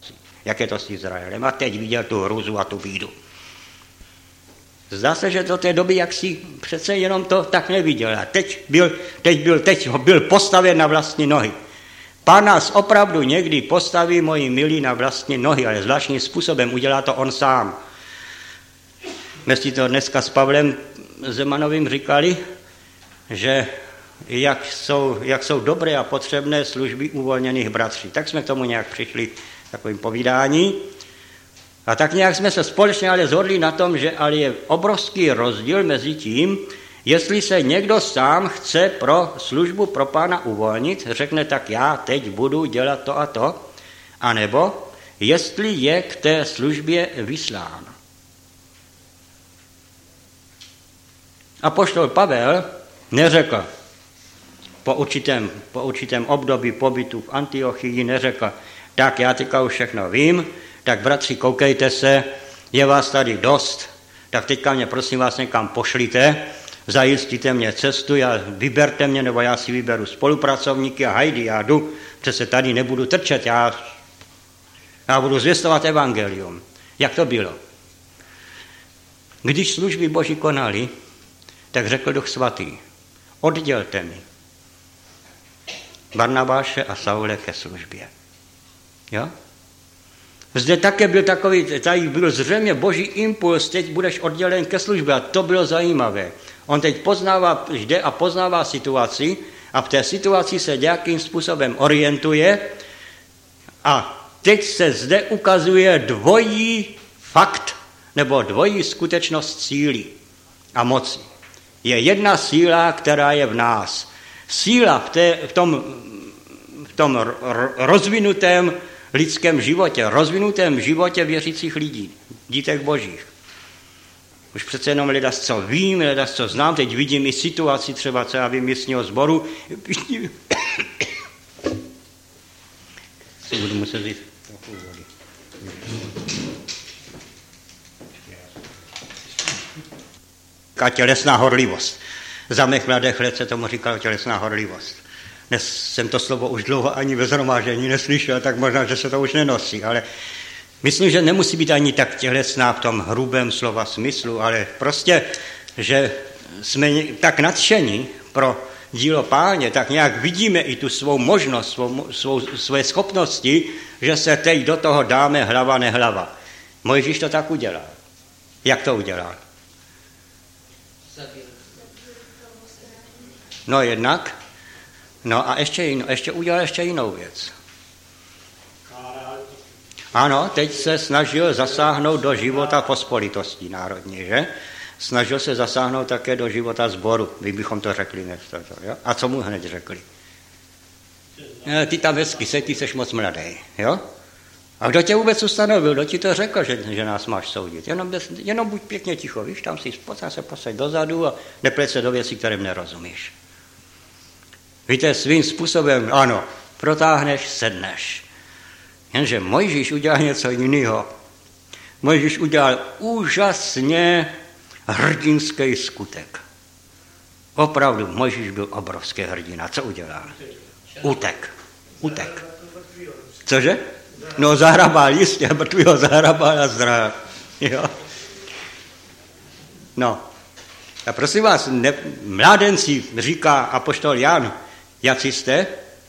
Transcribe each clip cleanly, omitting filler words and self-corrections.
situací, jak je to s Izraelem. A teď viděl tu hruzu a tu bídu. Zdá se, že do té doby, jak si přece jenom to tak neviděl. A teď byl postaven na vlastní nohy. Pán nás opravdu někdy postaví, moji milí, na vlastní nohy, ale zvláštním způsobem udělá to on sám. My si to dneska s Pavlem Zemanovým říkali, že jak jsou dobré a potřebné služby uvolněných bratří. Tak jsme k tomu nějak přišli v takovým povídání. A tak nějak jsme se společně ale shodli na tom, že ale je obrovský rozdíl mezi tím, jestli se někdo sám chce pro službu pro Pána uvolnit, řekne tak já teď budu dělat to a to, anebo jestli je k té službě vyslán. Apoštol Pavel neřekl po určitém období pobytu v Antiochii, neřekl, tak já teďka už všechno vím, tak bratři, koukejte se, je vás tady dost, tak teďka mě prosím vás někam pošlite, zajistíte mě cestu, vyberte mě, nebo já si vyberu spolupracovníky a hajdy, já jdu, přece tady nebudu trčet, já budu zvěstovat evangelium. Jak to bylo? Když služby Boží konali, tak řekl Duch Svatý, oddělte mi Barnabáše a Saule ke službě. Jo? Zde také byl tady byl zřejmě Boží impuls, teď budeš oddělen ke službě a to bylo zajímavé. On teď jde a poznává situaci a v té situaci se nějakým způsobem orientuje a teď se zde ukazuje dvojí fakt nebo dvojí skutečnost síly a moci. Je jedna síla, která je v nás. Síla v tom rozvinutém lidském životě, rozvinutém životě věřících lidí, dítek božích. Už přece jenom ledasco vím, ledasco znám, teď vidím i situaci třeba, co já vím, místního sboru. Si budu muset jít trochu vody. Tělesná horlivost. Za mých mladých let se tomu říkalo tělesná horlivost. Dnes jsem to slovo už dlouho ani ve shromáždění neslyšel, tak možná, že se to už nenosí, ale myslím, že nemusí být ani tak tělesná v tom hrubém slova smyslu, ale prostě, že jsme tak nadšení pro dílo Páně, tak nějak vidíme i tu svou možnost, svoje schopnosti, že se teď do toho dáme hlava nehlava. Mojžíš to tak udělal. Jak to udělal? No jednak. No a ještě udělal jinou věc. Ano, teď se snažil zasáhnout do života pospolitosti národní, že? Snažil se zasáhnout také do života sboru, bychom to řekli dnes. Jo? A co mu hned řekli? Ty tam hezky sej, ty seš moc mladý, jo? A kdo tě vůbec ustanovil, kdo ti to řekl, že nás máš soudit? Jenom buď pěkně ticho, víš, tam si se posaď dozadu a nepleć se do věcí, kterým nerozumíš. Víte, svým způsobem, ano, protáhneš, sedneš. Jenže Mojžíš udělal něco jiného. Mojžíš udělal úžasně hrdinský skutek. Opravdu, Mojžíš byl obrovský hrdina. Co udělal? Utek. Cože? No zahrabal, jistě, mrtvýho zahrabal a zdrhal. Jo? No. A prosím vás, mládenci, říká apoštol Jan, jací jste?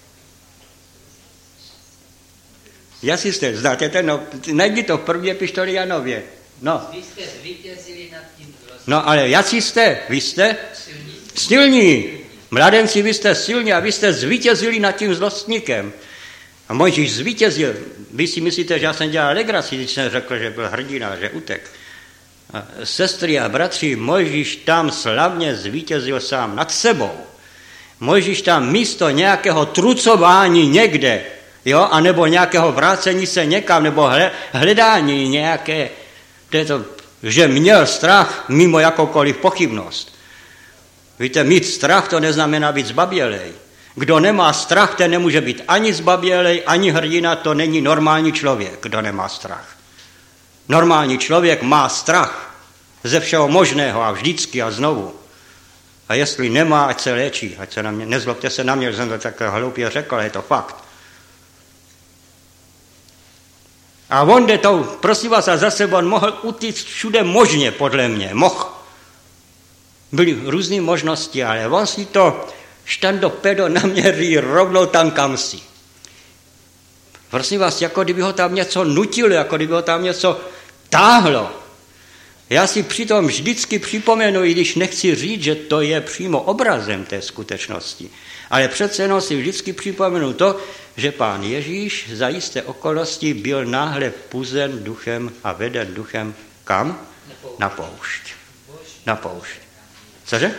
Jací jste? Znáte ten? No, najdi to v první epištoli Janově. No. Vy jste zvítězili nad tím zlostím. No ale jací jste? Vy jste? Silní. Mladenci, vy jste silní a vy jste zvítězili nad tím zlostníkem. A Mojžíš zvítězil. Vy si myslíte, že já jsem dělal legraci, když jsem řekl, že byl hrdina, že utek. A sestry a bratři, Mojžíš tam slavně zvítězil sám nad sebou. Mojžíš tam místo nějakého trucování někde, jo, anebo nějakého vrácení se někam, nebo hledání nějaké, že měl strach mimo jakoukoliv pochybnost. Víte, mít strach to neznamená být zbabělej. Kdo nemá strach, ten nemůže být ani zbabělej, ani hrdina, to není normální člověk, kdo nemá strach. Normální člověk má strach ze všeho možného a vždycky a znovu. A jestli nemá, ať se léčí, ať se na mě, nezlobte se na mě, že jsem to tak hloupě řekl, ale je to fakt. A on jde to, prosím vás, a zase on mohl utíct všude možně, podle mě, mohl. Byly různé možnosti, ale on si to štando pedo naměří rovnou tam kam si. Prosím vás, jako kdyby ho tam něco nutilo, jako kdyby ho tam něco táhlo. Já si přitom vždycky připomenu, i když nechci říct, že to je přímo obrazem té skutečnosti, ale přece jenom si vždycky připomenu to, že Pán Ježíš za jisté okolnosti byl náhle puzen duchem a veden duchem kam? Na poušť. Na poušť. Cože?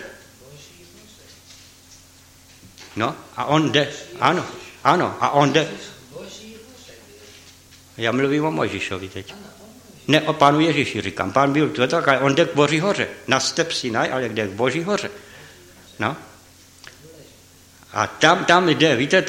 No, a on jde, ano, a on jde. Já mluvím o Mojžíšovi teď. Ne, o Pánu Ježíši říkám. Pán byl to tak, ale on jde k Boží hoře. Na step Sinaj, ale jde k Boží hoře. No. A tam jde, víte,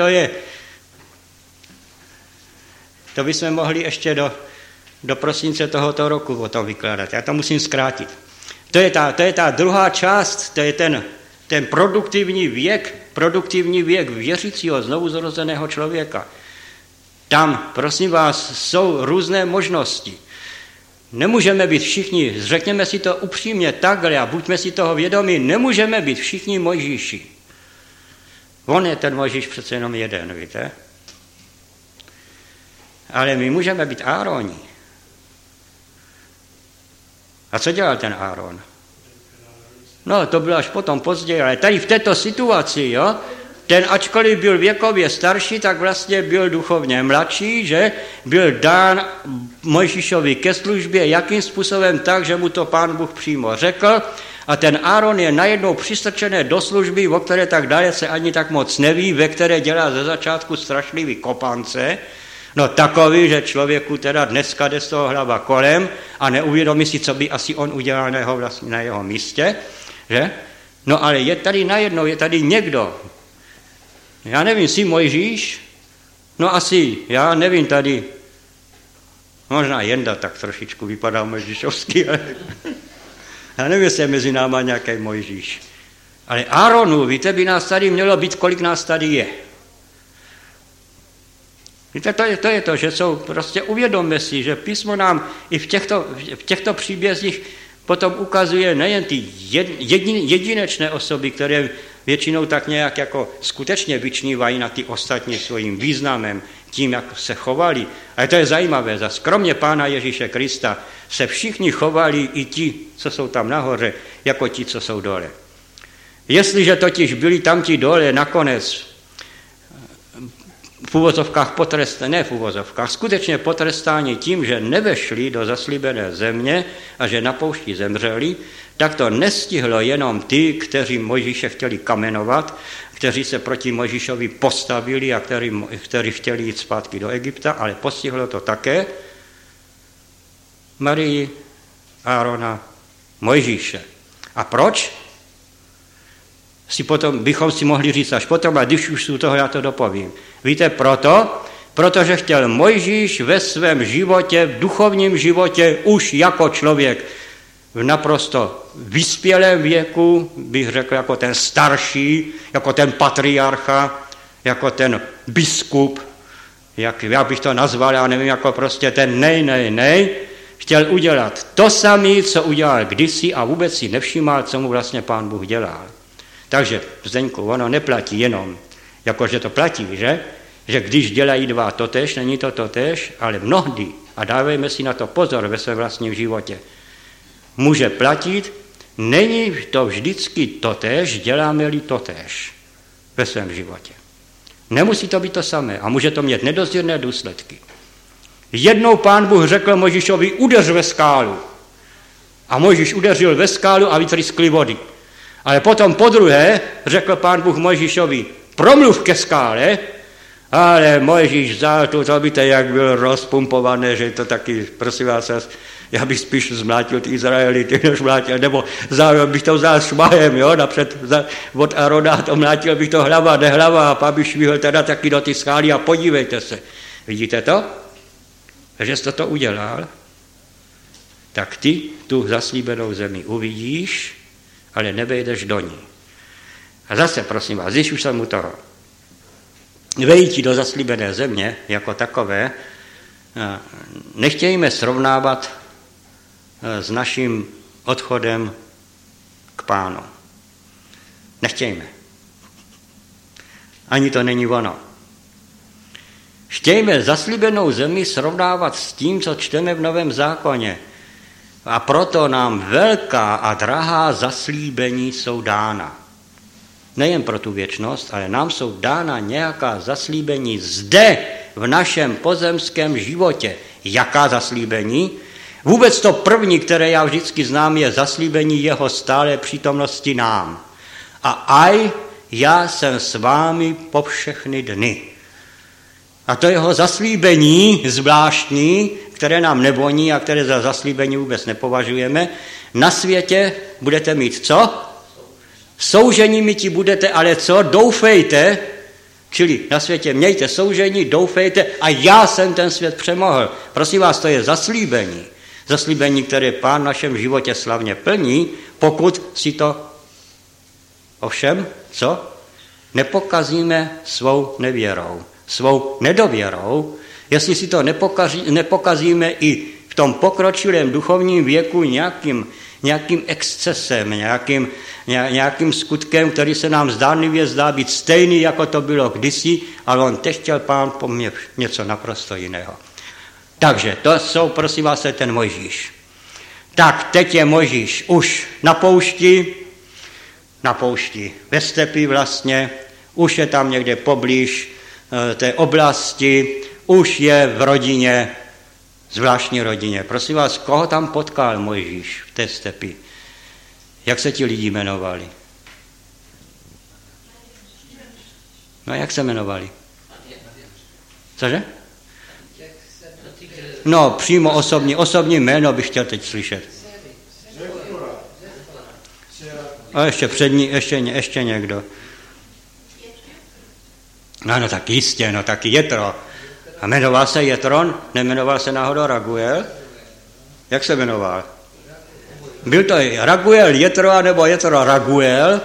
to bychom mohli ještě do prosince tohoto roku o tom vykládat. Já to musím zkrátit. To je ta druhá část, to je ten produktivní věk věřícího znovuzrozeného člověka. Tam, prosím vás, jsou různé možnosti. Nemůžeme být všichni, řekněme si to upřímně takhle a buďme si toho vědomí, nemůžeme být všichni Mojžíši. On je ten Mojžíš přece jenom jeden, víte? Ale my můžeme být Ároni. A co dělal ten Áron? No, to bylo až potom později, ale tady v této situaci, jo, ten, ačkoliv byl věkově starší, tak vlastně byl duchovně mladší, že byl dán Mojžíšovi ke službě, jakým způsobem tak, že mu to Pán Bůh přímo řekl, a ten Áron je najednou přistrčený do služby, o které tak dalece ani tak moc neví, ve které dělá ze začátku strašlivý kopance, no takový, že člověku teda dneska jde z toho hlava kolem a neuvědomí si, co by asi on udělal na jeho místě, že? No ale je tady najednou, je tady někdo, já nevím, jsi Mojžíš? No asi, já nevím tady, možná Jenda tak trošičku vypadá mojžíšovský, ale já nevím, jestli je mezi náma nějaký Mojžíš. Ale Áronu, víte, by nás tady mělo být, kolik nás tady je. Víte, to je to, že jsou, prostě uvědomme si, že písmo nám i v těchto příbězích potom ukazuje nejen ty jedinečné osoby, které většinou tak nějak jako skutečně vyčnívají na ty ostatní svým významem, tím, jak se chovali. Ale to je zajímavé, za kromě Pána Ježíše Krista se všichni chovali i ti, co jsou tam nahoře, jako ti, co jsou dole. Jestliže totiž byli tam ti dole nakonec v uvozovkách skutečně potrestáni tím, že nevešli do zaslíbené země a že na poušti zemřeli, tak to nestihlo jenom ty, kteří Mojžíše chtěli kamenovat, kteří se proti Mojžíšovi postavili a kteří chtěli jít zpátky do Egypta, ale postihlo to také Marii, Árona, Mojžíše. A proč? Bychom si mohli říct až potom, a když už u toho já to dopovím. Víte, protože chtěl Mojžíš ve svém životě, v duchovním životě, už jako člověk v naprosto vyspělém věku, bych řekl jako ten starší, jako ten patriarcha, jako ten biskup, jak já bych to nazval, já nevím, jako prostě ten chtěl udělat to samé, co udělal kdysi a vůbec si nevšímal, co mu vlastně Pán Bůh dělal. Takže, Zdeňku, ono neplatí jenom, jakože to platí, že když dělají dva totéž, není to totéž, ale mnohdy, a dávejme si na to pozor ve svém vlastním životě, může platit, není to vždycky totéž, děláme-li totéž ve svém životě. Nemusí to být to samé a může to mít nedozírné důsledky. Jednou Pán Bůh řekl Mojžíšovi, udeř ve skálu. A Mojžíš udeřil ve skálu a vytryskly vody. Ale potom podruhé řekl Pán Bůh Mojžíšovi, promluv ke skále, ale Mojžíš vzal to víte, jak byl rozpumpované, že to taky, prosím vás, já bych spíš zmlátil ty Izraelity, než mlátil, nebo bych to vzal šmahem, jo, napřed od Arona to mlátil bych to hlava, nehlava, a pak bych švihl teda taky do ty skály a podívejte se. Vidíte to? Že jsi to udělal, tak ty tu zaslíbenou zemi uvidíš, ale nevejdeš do ní. A zase, prosím vás, když už jsem u toho, vejít do zaslíbené země jako takové, nechtějme srovnávat s naším odchodem k Pánu. Nechtějme. Ani to není ono. Chtějme zaslíbenou zemi srovnávat s tím, co čteme v Novém zákoně. A proto nám velká a drahá zaslíbení jsou dána. Nejen pro tu věčnost, ale nám jsou dána nějaká zaslíbení zde, v našem pozemském životě. Jaká zaslíbení? Vůbec to první, které já vždycky znám, je zaslíbení jeho stálé přítomnosti nám. A aj já jsem s vámi po všechny dny. A to jeho zaslíbení zvláštní, které nám nevoní a které za zaslíbení vůbec nepovažujeme. Na světě budete mít co? Soužení mi ti budete, ale co? Doufejte, čili na světě mějte soužení, doufejte a já jsem ten svět přemohl. Prosím vás, to je zaslíbení. Zaslíbení, které Pán v našem životě slavně plní, pokud si to ovšem, co? Nepokazíme svou nevěrou, svou nedověrou, jestli si to nepokazíme i v tom pokročilém duchovním věku nějakým excesem, nějakým skutkem, který se nám zdánlivě zdá být stejný, jako to bylo kdysi, ale on teď chtěl Pán po mně něco naprosto jiného. Takže to jsou, prosím vás, ten Mojžíš. Tak, teď je Mojžíš už na poušti, ve stepi vlastně, už je tam někde poblíž té oblasti, už je v rodině, zvláštní rodině. Prosím vás, koho tam potkal Mojžíš v té stepi? Jak se ti lidi jmenovali? No, jak se jmenovali? Cože? No, přímo osobní jméno bych chtěl teď slyšet. A ještě před ní, ještě někdo. No tak jistě, no taky Jetro. A jmenoval se Jetron? Nemenoval se náhodou Raguel? Jak se jmenoval? Byl to Raguel Jetro, nebo Jetro Raguel?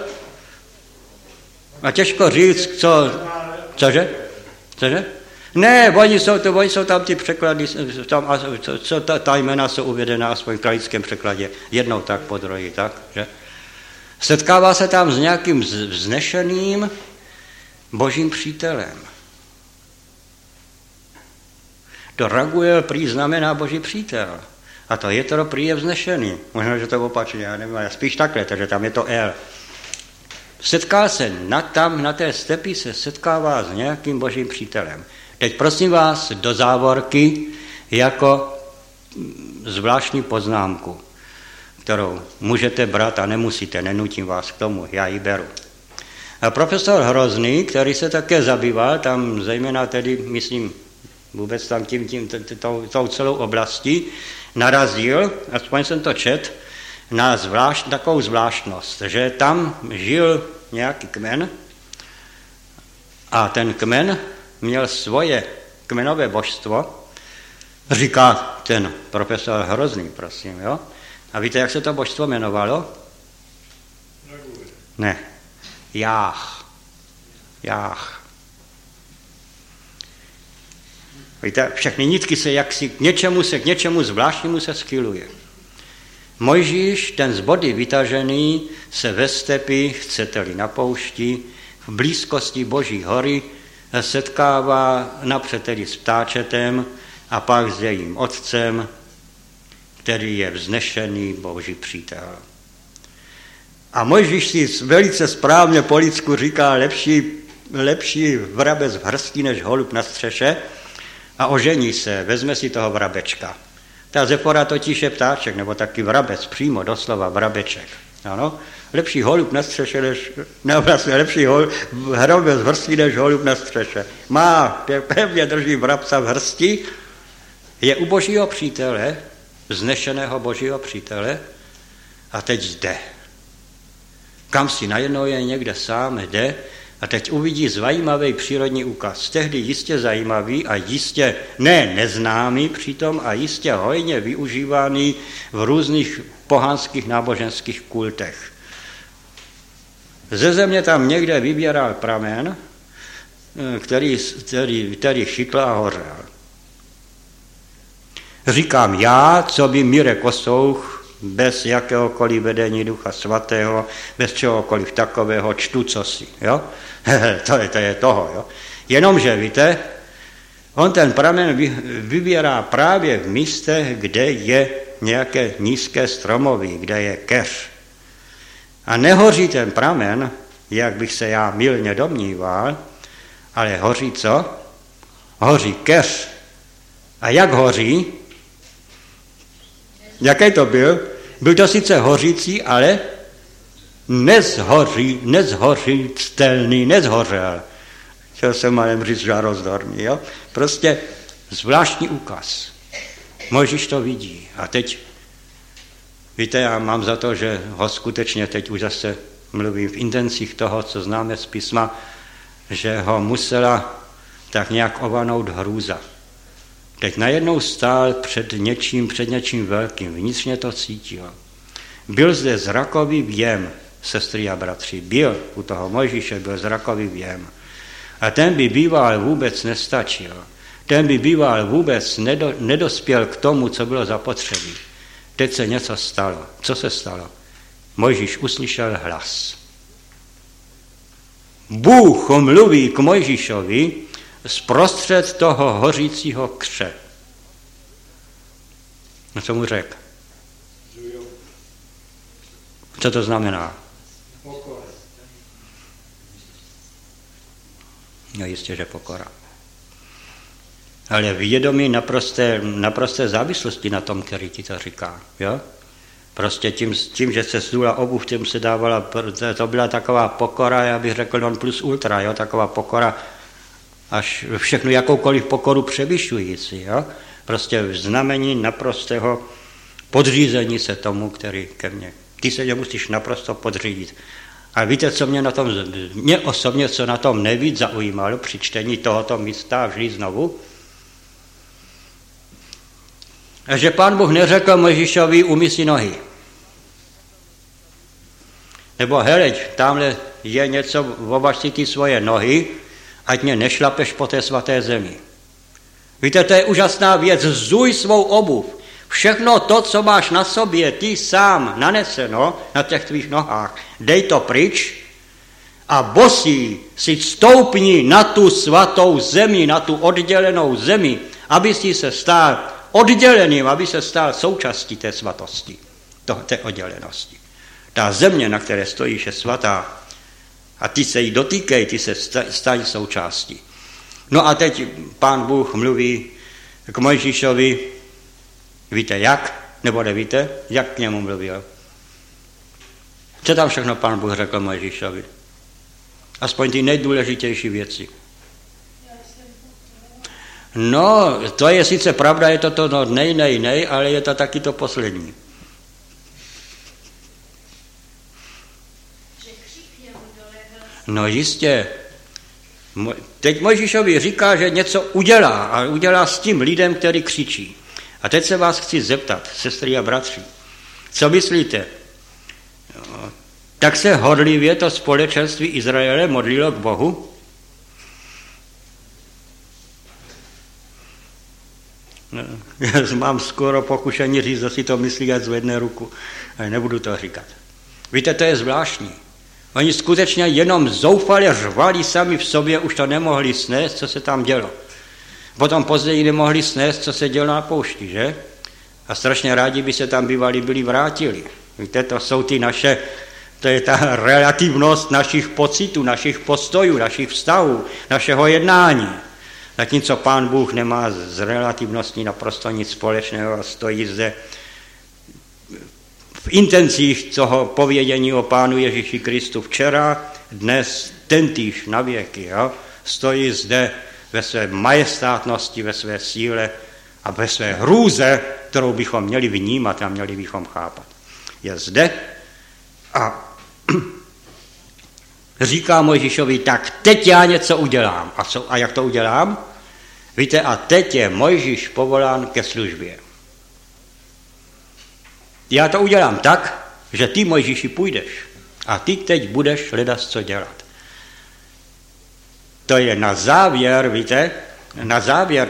A těžko říct, cože? Ne, oni jsou tam ty překlady, ta jména jsou uvedená aspoň v kralickém překladě. Jednou tak, po druhý tak, že? Setkává se tam s nějakým vznešeným božím přítelem. To Raguel prý znamená boží přítel. A to Jetro prý je vznešený. Možná, že to opačně, já nevím, ale spíš takhle, takže tam je to El. Setkal se tam na té stepi se setkává s nějakým božím přítelem. Teď prosím vás do závorky jako zvláštní poznámku, kterou můžete brát a nemusíte, nenutím vás k tomu, já ji beru. A profesor Hrozný, který se také zabýval, tam zejména tedy, myslím, vůbec tam tou celou oblastí, narazil, aspoň jsem to čet, na takovou zvláštnost, že tam žil nějaký kmen a ten kmen měl svoje kmenové božstvo, říká ten profesor Hrozný, prosím, jo? A víte, jak se to božstvo jmenovalo? Ne. Jách. Víte, všechny nitky se jaksi k něčemu zvláštnímu se schyluje. Mojžíš, ten z vody vytažený, se ve stepi, chcete-li na poušti, v blízkosti Boží hory setkává napřed tedy s ptáčetem a pak s jejím otcem, který je vznešený Boží přítel. A Mojžíš si velice správně po lidsku říká lepší vrabec v hrsti než holub na střeše a ožení se, vezme si toho vrabečka. Ta Zefora totiž je ptáček, nebo taky vrabec, přímo doslova vrabeček. Ano? Lepší holub na střeše lepší hrabec v hrsti než holub na střeše. Pevně drží vrabca v hrsti, je u Božího přítele, vznešeného Božího přítele a teď jde. Kam si najednou je někde sám, jde a teď uvidí zajímavý přírodní úkaz. Tehdy jistě zajímavý a jistě neznámý přitom a jistě hojně využívaný v různých pohanských náboženských kultech. Ze země tam někde vybíral pramen, který chytl a hořel. Říkám já, co by Mirek Osouch, bez jakéhokoliv vedení Ducha Svatého, bez čehokoliv takového, čtu cosi. Jo? to je toho. Jo? Jenomže, víte, on ten pramen vybírá právě v místech, kde je nějaké nízké stromoví, kde je keř. A nehoří ten pramen, jak bych se já mylně domníval, ale hoří co? Hoří keř. A jak hoří? Jaký to byl? Byl to sice hořící, ale nezhořitelný, nezhořel. Chtěl jsem malem říct žarozdorný, jo? Prostě zvláštní úkaz. Mojžíš to vidí. A teď, víte, já mám za to, že ho skutečně teď už zase mluvím v intencích toho, co známe z písma, že ho musela tak nějak ovanout hrůza. Teď najednou stál před něčím velkým, vnitřně to cítil. Byl zde zrakový věm, sestry a bratři, byl u toho Mojžíše, byl zrakový věm. A ten by býval vůbec nestačil. Ten by býval vůbec nedospěl k tomu, co bylo zapotřebí. Teď se něco stalo. Co se stalo? Mojžíš uslyšel hlas. Bůh mluví k Mojžíšovi zprostřed toho hořícího kře. No co mu řekl? Co to znamená? No jistě, že pokora. Ale vědomí naprosté závislosti na tom, který ti to říká. Jo? Prostě tím, že se zdula obuv, tím se dávala, to byla taková pokora, já bych řekl non plus ultra, jo? Taková pokora, až všechnu jakoukoliv pokoru převyšující. Jo? Prostě v znamení naprostého podřízení se tomu, který ke mně. Ty se musíš naprosto podřídit. A víte, co mě osobně, co na tom nejvíc zaujímalo při čtení tohoto místa a vždy znovu? A že Pán Bůh neřekl Mojžíšovi, umyj si nohy. Nebo heleď, tamhle je něco, obaž si ty svoje nohy, ať mě nešlapeš po té svaté zemi. Víte, to je úžasná věc, zuj svou obuv. Všechno to, co máš na sobě, ty sám naneseno na těch tvých nohách, dej to pryč a bosí si stoupni na tu svatou zemi, na tu oddělenou zemi, aby si se stal odděleným, aby se stal součástí té svatosti, té oddělenosti. Ta země, na které stojíš, je svatá a ty se jí dotýkej, ty se staň součástí. No a teď Pán Bůh mluví k Mojžíšovi, víte jak, nebo nevíte, jak k němu mluvil. Co tam všechno Pán Bůh řekl Mojžíšovi? Aspoň ty nejdůležitější věci. No, to je sice pravda, je to no, nej, ale je to taky to poslední. No jistě. Teď Mojžíšovi říká, že něco udělá a udělá s tím lidem, který křičí. A teď se vás chci zeptat, sestry a bratři, co myslíte? Tak se horlivě to společenství Izraele modlilo k Bohu? Já mám skoro pokušení říct, že si to myslí, ať zvedne ruku, ale nebudu to říkat. Víte, to je zvláštní. Oni skutečně jenom zoufale řvali sami v sobě, už to nemohli snést, co se tam dělo. Potom později nemohli snést, co se dělo na poušti, že? A strašně rádi by se tam byli vrátili. Víte, to jsou ty naše, to je ta relativnost našich pocitů, našich postojů, našich vztahů, našeho jednání. Zatímco Pán Bůh nemá s relativností naprosto nic společného a stojí zde v intencích toho povědění o Pánu Ježíši Kristu včera, dnes, tentýž na věky. Jo? Stojí zde ve své majestátnosti, ve své síle a ve své hrůze, kterou bychom měli vnímat a měli bychom chápat. Je zde a říká Mojžíšovi, tak teď já něco udělám. A jak to udělám? Víte, a teď je Mojžíš povolán ke službě. Já to udělám tak, že ty, Mojžíši, půjdeš a ty teď budeš hledat, co dělat. To je na závěr, víte, na závěr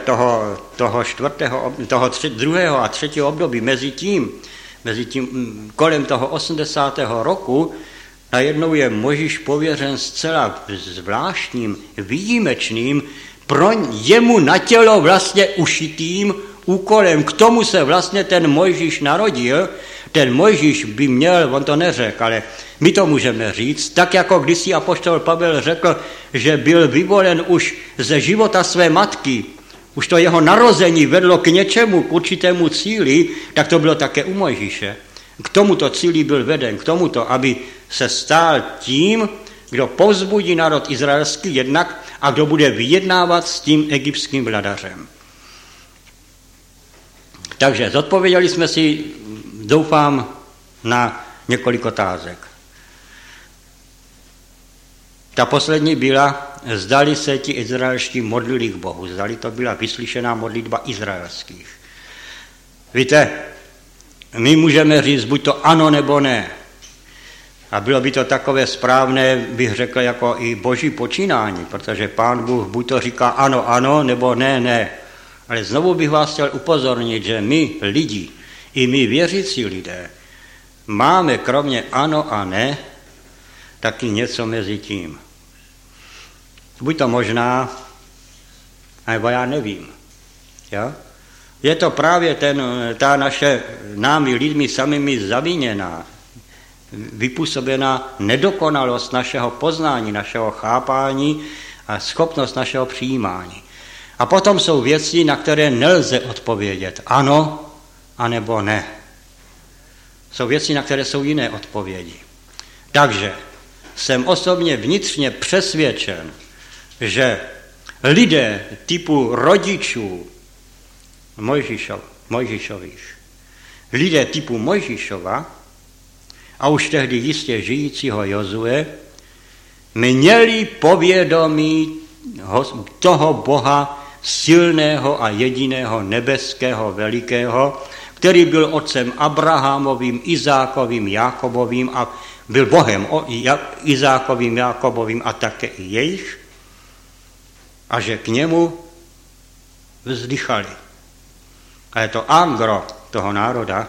toho druhého a třetího období, mezi tím kolem toho 80. roku, najednou je Mojžíš pověřen zcela zvláštním, výjimečným, pro jemu na tělo vlastně ušitým úkolem. K tomu se vlastně ten Mojžíš narodil. Ten Mojžíš by měl, on to neřekl, ale my to můžeme říct, tak jako kdysi apoštol Pavel řekl, že byl vyvolen už ze života své matky, už to jeho narození vedlo k něčemu, k určitému cíli, tak to bylo také u Mojžíše. K tomuto cíli byl veden, k tomuto, aby se stal tím, kdo povzbudí národ izraelský jednak a kdo bude vyjednávat s tím egyptským vladařem. Takže zodpověděli jsme si, doufám, na několik otázek. Ta poslední byla, zdali se ti izraelští modlili k Bohu, zdali to byla vyslyšená modlitba izraelských. Víte, my můžeme říct buď to ano nebo ne. A bylo by to takové správné, bych řekl, jako i boží počínání, protože Pán Bůh buď to říká ano, ano, nebo ne, ne. Ale znovu bych vás chtěl upozornit, že my lidi, i my věřící lidé, máme kromě ano a ne taky něco mezi tím. Buď to možná, nebo já nevím. Jo? Je to právě ta naše námi lidmi samými zaviněná, vypůsobená nedokonalost našeho poznání, našeho chápání a schopnost našeho přijímání. A potom jsou věci, na které nelze odpovědět ano, anebo ne. Jsou věci, na které jsou jiné odpovědi. Takže jsem osobně vnitřně přesvědčen, že lidé typu rodičů Mojžíšových, lidé typu Mojžíšova a už tehdy jistě žijícího Jozue, měli povědomí toho Boha silného a jediného nebeského velikého, který byl otcem Abrahamovým, Izákovým, Jákobovým a byl Bohem Izákovým, Jákobovým a také i jejich, a že k němu vzdychali. A je to angro toho národa,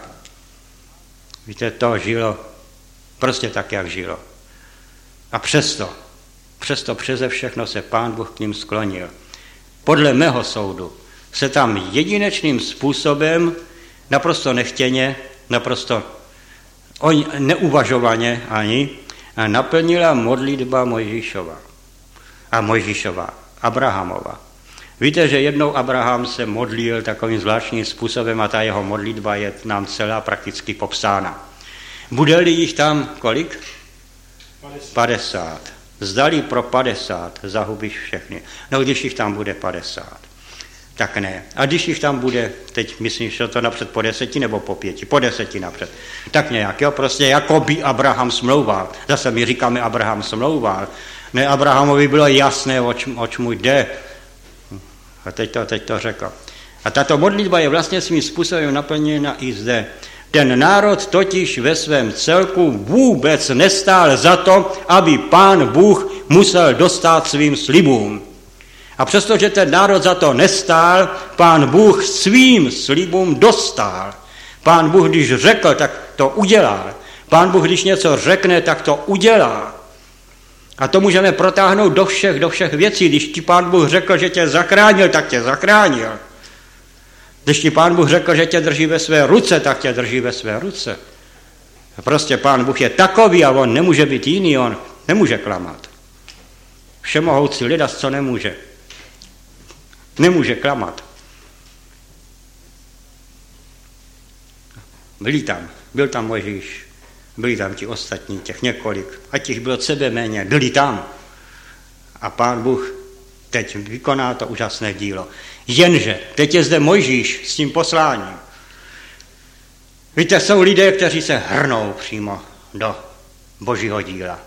víte, to žilo prostě tak, jak žilo. A přesto přeze všechno se Pán Bůh k ním sklonil. Podle mého soudu se tam jedinečným způsobem, naprosto nechtěně, naprosto neuvažovaně ani, naplnila modlitba Mojžíšova, Abrahamova. Víte, že jednou Abraham se modlil takovým zvláštním způsobem a ta jeho modlitba je nám celá prakticky popsána. Bude-li jich tam kolik? 50. Zdali pro 50 zahubíš všechny. No když jich tam bude 50, tak ne. A když jich tam bude, teď myslím, že to napřed po 10 nebo po 5, po 10 napřed. Tak nějak, jo, prostě jako by Abraham smlouval. Zase my říkáme Abraham smlouval. Ne, Abrahamovi bylo jasné, oč mu jde. A teď to řekl. A tato modlitba je vlastně svým způsobem naplněna i zde. Ten národ totiž ve svém celku vůbec nestál za to, aby Pán Bůh musel dostát svým slibům. A přestože ten národ za to nestál, Pán Bůh svým slibům dostal. Pán Bůh, když řekl, tak to udělal. Pán Bůh, když něco řekne, tak to udělá. A to můžeme protáhnout do všech věcí. Když ti Pán Bůh řekl, že tě zachránil, tak tě zachránil. Když ti Pán Bůh řekl, že tě drží ve své ruce, tak tě drží ve své ruce. Prostě Pán Bůh je takový a on nemůže být jiný, on nemůže klamat. Všemohoucí lidas, co nemůže. Nemůže klamat. Byl tam Mojžíš, byli tam ti ostatní, těch několik, ať jich bylo sebe méně, byli tam. A Pán Bůh teď vykoná to úžasné dílo. Jenže teď je zde Mojžíš s tím posláním. Víte, jsou lidé, kteří se hrnou přímo do božího díla.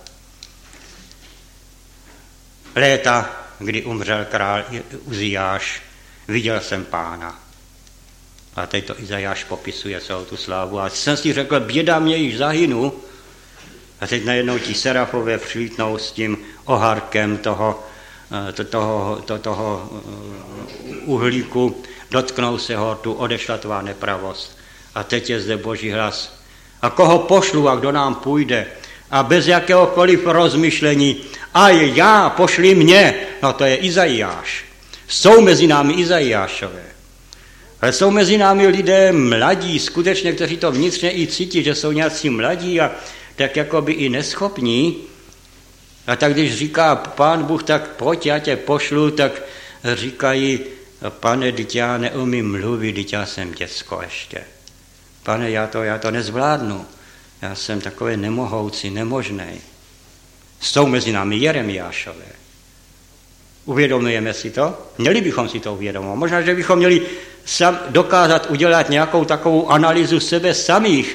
Léta, kdy umřel král Uziáš, viděl jsem Pána. A teď to Izajáš popisuje celou tu slávu. A jsem si řekl, běda mě, již zahynu. A teď najednou ti serafové přilítnou s tím oharkem toho toho uhlíku, dotknou se ho, tu odešla tvá nepravost. A teď je zde Boží hlas. A koho pošlu a kdo nám půjde? A bez jakéhokoliv rozmyšlení, a já, pošli mě, no to je Izajáš. Jsou mezi námi Izajášové. Ale jsou mezi námi lidé mladí, skutečně, kteří to vnitřně i cítí, že jsou nějací mladí a tak jakoby i neschopní. A tak když říká Pán Bůh, tak pojď, já tě pošlu, tak říkají, pane, teď já neumím mluvit, teď já jsem děcko ještě. Pane, já to nezvládnu. Já jsem takový nemohoucí, nemožnej. Jsou mezi námi Jeremiášové. Uvědomujeme si to? Měli bychom si to uvědomovat. Možná, že bychom měli dokázat udělat nějakou takovou analýzu sebe samých.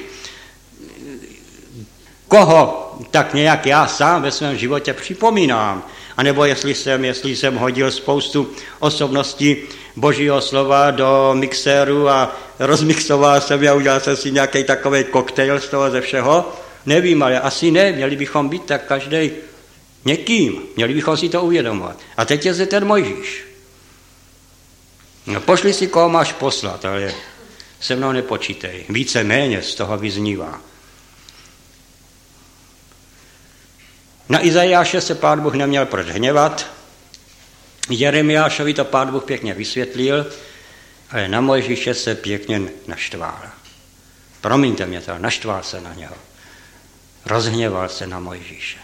Koho tak nějak já sám ve svém životě připomínám. A nebo jestli jsem hodil spoustu osobností Božího slova do mixéru a rozmixoval jsem a udělal jsem si nějaký takový koktejl z toho ze všeho. Nevím, ale asi ne. Měli bychom být tak každý někým. Měli bychom si to uvědomovat. A teď je zde ten Mojžíš. No, pošli si, koho máš poslat, ale se mnou nepočítej. Víceméně z toho vyznívá. Na Izajáše se Pán Bůh neměl proč hněvat. Jeremiášovi to Pán Bůh pěkně vysvětlil, ale na Mojžíše se pěkně naštval. Promiňte mě to, naštval se na něho. Rozhněval se na Mojžíše.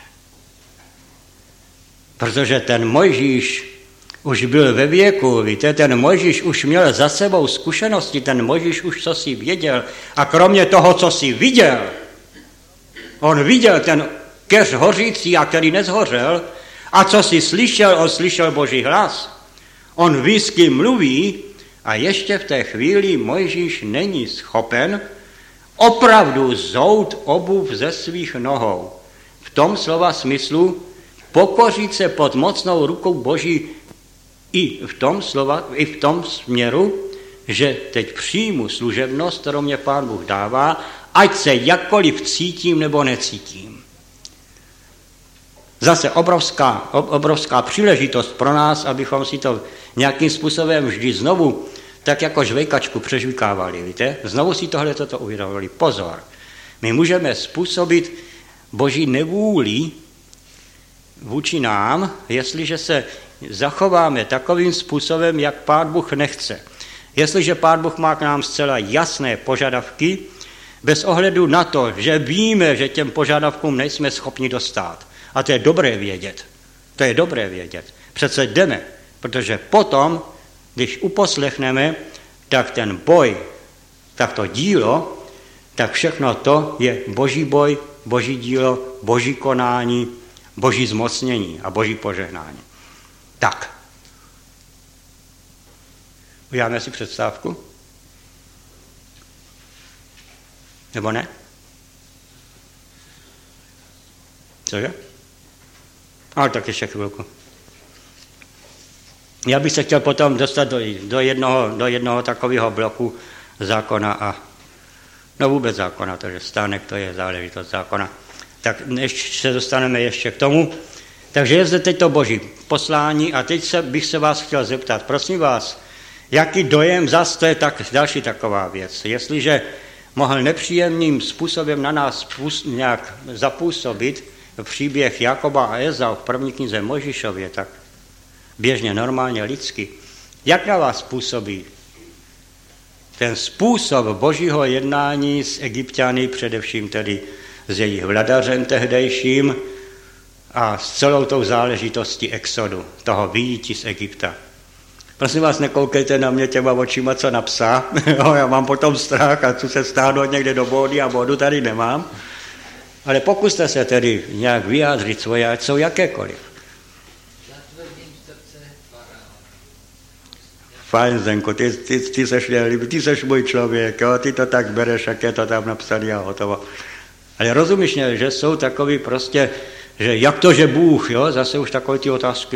Protože ten Mojžíš už byl ve věku, víte, ten Mojžíš už měl za sebou zkušenosti, ten Mojžíš už co si věděl a kromě toho, co si viděl, on viděl ten keř hořící a který nezhořel a co si slyšel, on slyšel Boží hlas. On ví, s kým mluví a ještě v té chvíli Mojžíš není schopen opravdu zout obuv ze svých nohou. V tom slova smyslu pokořit se pod mocnou rukou Boží i v tom směru, že teď přijmu služebnost, kterou mě Pán Bůh dává, ať se jakkoliv cítím nebo necítím. Zase obrovská příležitost pro nás, abychom si to nějakým způsobem vždy znovu tak jako žvejkačku přežvíkávali, víte? Znovu si toto uvědomovali. Pozor, my můžeme způsobit Boží nevůli vůči nám, jestliže se zachováme takovým způsobem, jak Pán Bůh nechce. Jestliže Pán Bůh má k nám zcela jasné požadavky, bez ohledu na to, že víme, že těm požadavkům nejsme schopni dostat. A to je dobré vědět. To je dobré vědět. Přece jdeme, protože potom, když uposlechneme, tak ten boj, tak to dílo, tak všechno to je Boží boj, Boží dílo, Boží konání, Boží zmocnění a Boží požehnání. Tak. Uděláme si představku? Nebo ne? Cože? Ale tak ještě chvilku. Já bych se chtěl potom dostat do jednoho takového bloku zákona a vůbec zákona, protože stánek to je záležitost zákona. Tak než se dostaneme ještě k tomu. Takže je zde teď to Boží poslání a teď bych se vás chtěl zeptat, prosím vás, jaký dojem zas, to je další taková věc. Jestliže mohl nepříjemným způsobem na nás nějak zapůsobit příběh Jakoba a Ezau v první knize Mojžíšově, tak běžně, normálně, lidsky, jak na vás působí ten způsob Božího jednání s Egypťany, především tedy s jejich vladařem tehdejším a s celou tou záležitostí exodu, toho vyjítí z Egypta. Prosím vás, nekoukejte na mě těma očima, co na psa, já mám potom strach a chci se stáhnout někde do body a bodu tady nemám. Ale pokuste se tedy nějak vyjádřit svoje, ať jsou jakékoliv. Fajn, Zdenko, ty seš můj člověk, jo? Ty to tak bereš, jak je to tam napsané a hotovo. Ale rozumíš mě, že jsou takový prostě, že jak to, že Bůh, jo? Zase už takové ty otázky,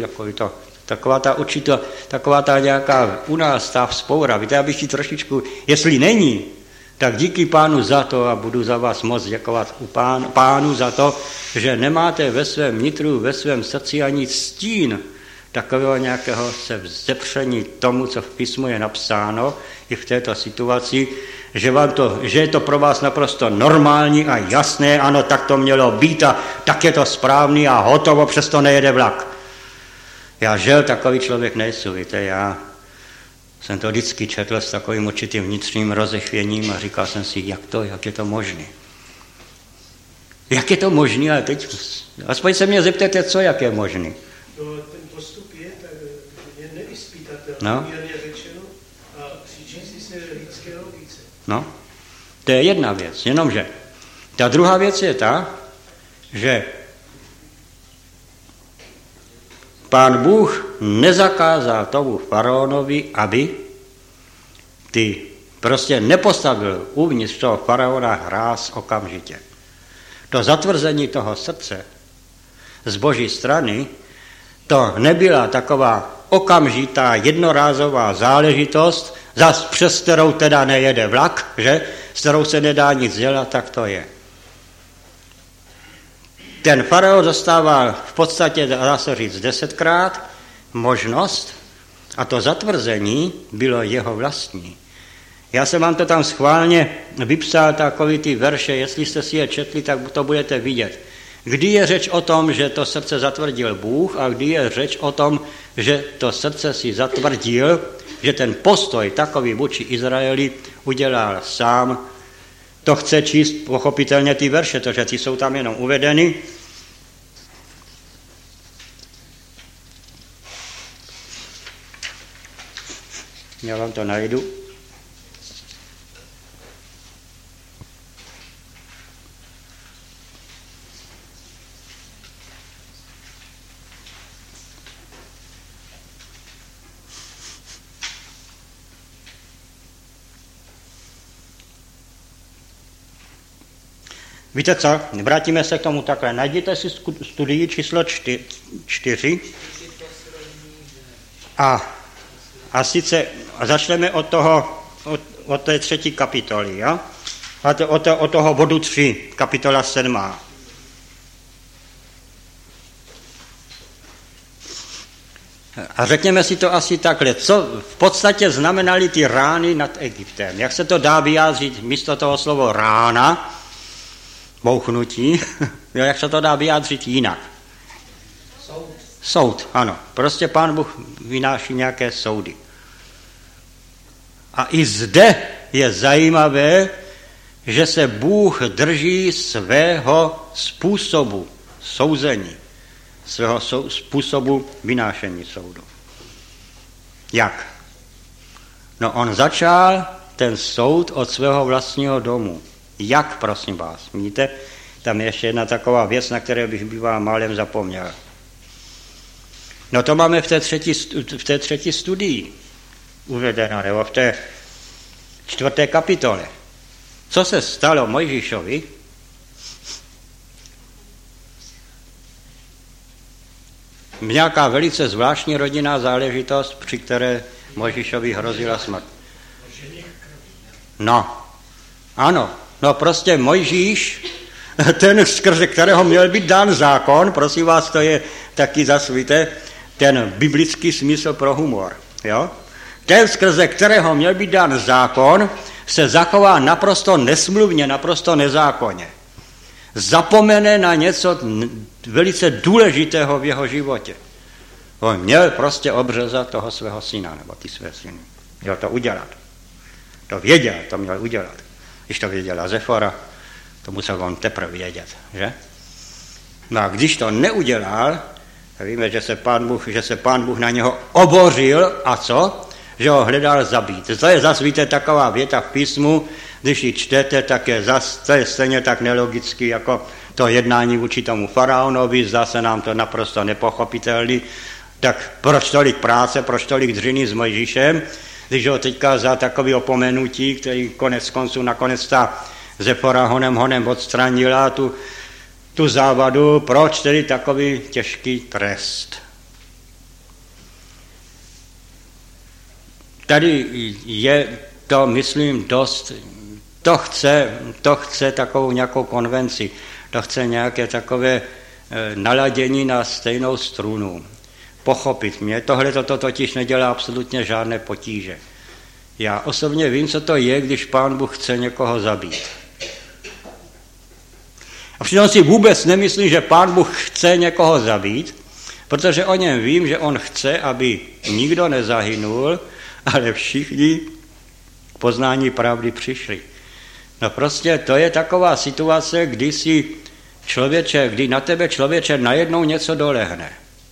taková ta nějaká u nás ta vzpoura. Víte, abych ti trošičku, jestli není, tak díky Pánu za to a budu za vás moc děkovat Pánu za to, že nemáte ve svém nitru, ve svém srdci ani stín takového nějakého se vzepření tomu, co v písmu je napsáno, i v této situaci, že je to pro vás naprosto normální a jasné, ano, tak to mělo být a tak je to správný a hotovo, přesto nejede vlak. Já žel takový člověk nejsou, víte, já jsem to vždycky četl s takovým určitým vnitřním rozechvěním a říkal jsem si, jak je to možné. Jak je to možné, ale teď, aspoň se mě zeptejte, jak je možné. No, ten postup je nevyspytatelný, no. řečeno, a přičísí se lidské logice. No, to je jedna věc, jenomže ta druhá věc je ta, že Pán Bůh nezakázal tomu faraonovi, aby ty prostě nepostavil uvnitř toho faraona hráz okamžitě. To zatvrzení toho srdce z Boží strany, to nebyla taková okamžitá jednorázová záležitost, zas přes kterou teda nejede vlak, že? S kterou se nedá nic dělat, tak to je. Ten faraon dostával v podstatě, dá se říct, 10krát možnost a to zatvrzení bylo jeho vlastní. Já jsem vám to tam schválně vypsal, takový ty verše, jestli jste si je četli, tak to budete vidět. Kdy je řeč o tom, že to srdce zatvrdil Bůh a kdy je řeč o tom, že to srdce si zatvrdil, že ten postoj takový vůči Izraeli udělal sám. To chce číst pochopitelně ty verše, protože ty jsou tam jenom uvedeny. Já vám to najdu. Víte co? Vrátíme se k tomu takhle. Najděte si studii číslo 4 a sice začneme od té 3. kapitoly, jo? Od toho bodu 3, kapitola 7. A řekněme si to asi takhle, co v podstatě znamenaly ty rány nad Egyptem. Jak se to dá vyjádřit místo toho slovo rána, bouchnutí, jak se to dá vyjádřit jinak? Soud, ano. Prostě Pán Bůh vynáší nějaké soudy. A i zde je zajímavé, že se Bůh drží svého způsobu souzení, svého způsobu vynášení soudu. Jak? No on začal ten soud od svého vlastního domu. Jak, prosím vás? Vidíte, tam je ještě jedna taková věc, na které bych býval málem zapomněl. No to máme v té třetí studii uvedeno, nebo v té 4. kapitole. Co se stalo Mojžíšovi? Nějaká velice zvláštní rodinná záležitost, při které Mojžíšovi hrozila smrt. No, ano, no prostě Mojžíš, ten, skrze kterého měl být dán zákon, prosím vás, to je taky zasvíte, ten biblický smysl pro humor, jo? Ten, skrze kterého měl být dán zákon, se zachová naprosto nesmluvně, naprosto nezákonně. Zapomene na něco velice důležitého v jeho životě. On měl prostě obřezat toho svého syna, nebo ty své syny. Měl to udělat. To věděl, to měl udělat. Když to věděla Zefora, to musel on teprve vědět, že? No a když to neudělal, víme, že se Pán Bůh na něho obořil a co? Že ho hledal zabít. To je zase, víte, taková věta v písmu, když ji čtete, tak to je stejně tak nelogicky jako to jednání vůči tomu faraonovi, zdá se nám to naprosto nepochopitelný. Tak proč tolik práce, proč tolik dřiny s Mojžíšem, když ho teďka za takový opomenutí, který konec konců nakonec ta Zefora honem odstranila tu závadu, proč tedy takový těžký trest? Tady je to, myslím, dost, to chce takovou nějakou konvenci, to chce nějaké takové naladění na stejnou strunu. pochopit. Mě tohle toto totiž nedělá absolutně žádné potíže. Já osobně vím, co to je, když Pán Bůh chce někoho zabít. A přitom si vůbec nemyslím, že Pán Bůh chce někoho zabít, protože o něm vím, že on chce, aby nikdo nezahynul, ale všichni k poznání pravdy přišli. No prostě to je taková situace, kdy na tebe člověče najednou něco dolehne.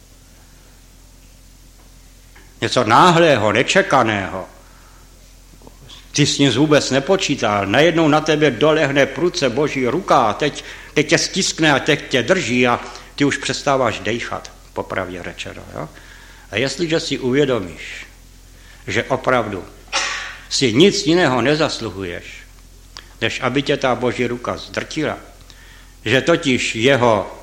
Něco náhlého, nečekaného. Ty s ním vůbec nepočítal. Najednou na tebe dolehne prudce Boží ruka, teď tě stiskne a teď tě drží a ty už přestáváš dejchat, popravdě řečeno. Jo? A jestliže si uvědomíš, že opravdu si nic jiného nezasluhuješ, než aby tě ta Boží ruka zdrtila, že totiž jeho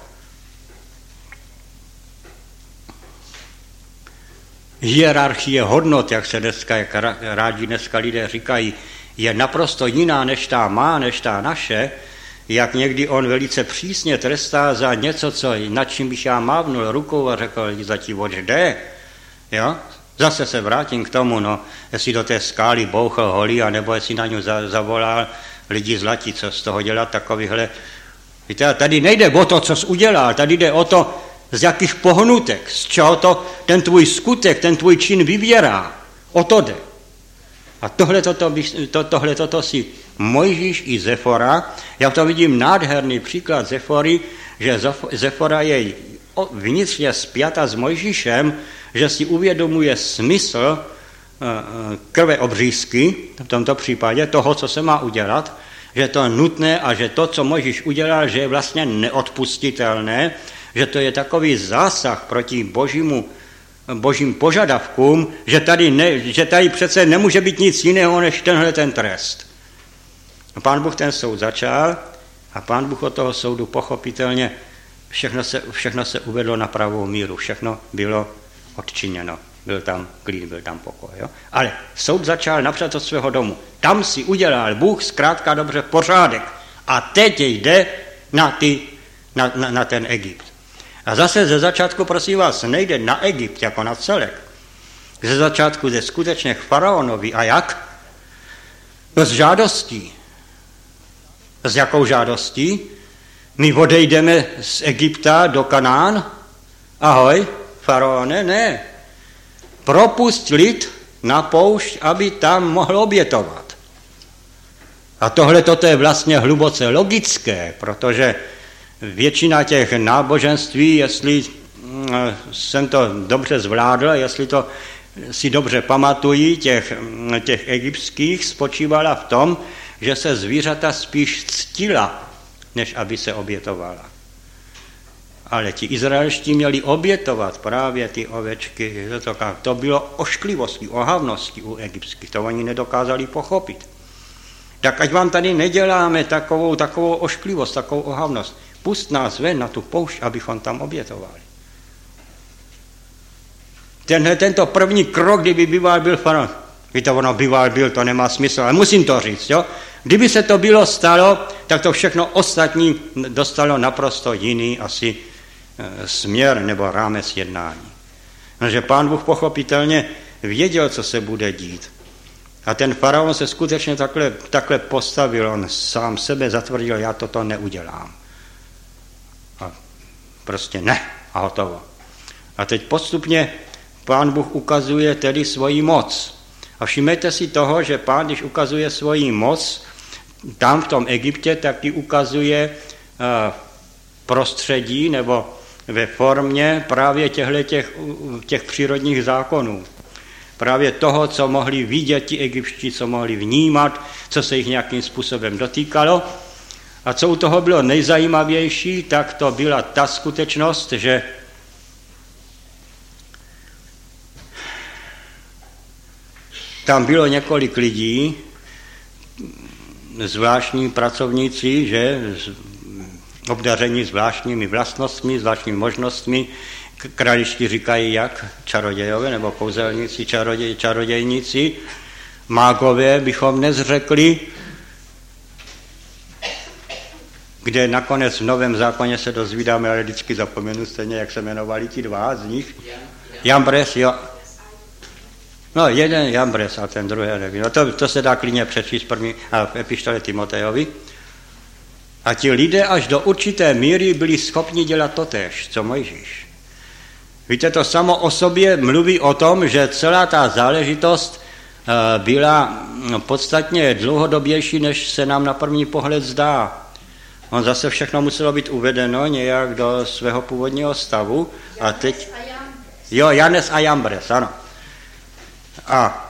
hierarchie hodnot, jak rádi dneska lidé říkají, je naprosto jiná, než ta má, než ta naše, jak někdy on velice přísně trestá za něco, nad čím bych já mávnul rukou a řekl, za ti oč jde. Jo? Zase se vrátím k tomu, no, jestli do té skály bouchl holí, anebo jestli na ňu zavolal lidi zlatí, co z toho dělat takovýhle. Víte, tady nejde o to, co jsi udělal, tady jde o to, z jakých pohnutek, z čeho to ten tvůj skutek, ten tvůj čin vybírá. O to jde. A tohle si Mojžíš i Zefora, já to vidím nádherný příklad Zefory, že Zefora je vnitřně spjata s Mojžíšem, že si uvědomuje smysl krve obřízky, v tomto případě toho, co se má udělat, že to je nutné a že to, co Mojžíš udělal, že je vlastně neodpustitelné, že to je takový zásah proti božím požadavkům, že tady přece nemůže být nic jiného, než tenhle ten trest. A Pán Bůh ten soud začal a Pán Bůh od toho soudu pochopitelně všechno se uvedlo na pravou míru, všechno bylo odčiněno. Byl tam klid, byl tam pokoj. Jo? Ale soud začal napřed od svého domu. Tam si udělal Bůh zkrátka dobře pořádek. A teď jde na ten Egypt. A zase ze začátku, prosím vás, nejde na Egypt jako na celek. Ze začátku jde skutečně k faraonovi. A jak? No s žádostí. S jakou žádostí? My odejdeme z Egypta do Kanán? Ahoj, faraone, ne. Propust lid na poušť, aby tam mohl obětovat. A tohle toto je vlastně hluboce logické, protože většina těch náboženství, jestli jsem to dobře zvládl, jestli to si dobře pamatují, těch egyptských, spočívala v tom, že se zvířata spíš ctila, než aby se obětovala. Ale ti izraelští měli obětovat právě ty ovečky. To bylo ošklivostí, ohavností u egyptských. To oni nedokázali pochopit. Tak ať vám tady neděláme takovou ošklivost, takovou ohavnost. Pust nás ven na tu poušť, abychom tam obětovali. Tento první krok, kdyby býval byl faraon, víte, ono býval byl, to nemá smysl, ale musím to říct, jo? Kdyby se to bylo stalo, tak to všechno ostatní dostalo naprosto jiný asi směr nebo rámec jednání. Takže Pán Bůh pochopitelně věděl, co se bude dít. A ten faraon se skutečně takhle postavil, on sám sebe zatvrdil, já toto neudělám. A prostě ne, a hotovo. A teď postupně Pán Bůh ukazuje tedy svoji moc. A všimněte si toho, že Pán, když ukazuje svoji moc tam v tom Egyptě, tak ji ukazuje prostředí nebo ve formě právě těch přírodních zákonů. Právě toho, co mohli vidět ti egyptští, co mohli vnímat, co se jich nějakým způsobem dotýkalo. A co u toho bylo nejzajímavější, tak to byla ta skutečnost, že tam bylo několik lidí, zvláštní pracovníci, že obdaření zvláštními vlastnostmi, zvláštními možnostmi. Kraličtí říkají jak? Čarodějové nebo kouzelníci, čarodějníci. Mágové bychom dnes řekli, kde nakonec v Novém zákoně se dozvídáme, ale vždycky zapomenu stejně, jak se jmenovali ti dva z nich. Jambres, jo. No, jeden Jambres a ten druhý, nevím. No to se dá klidně přečíst první v epištole Timotejovi. A ti lidé až do určité míry byli schopni dělat totéž, co Mojžíš. Víte, to samo o sobě mluví o tom, že celá ta záležitost byla podstatně dlouhodobější, než se nám na první pohled zdá. On zase všechno muselo být uvedeno nějak do svého původního stavu. A teď... Jo, Janes a Jambres, ano. A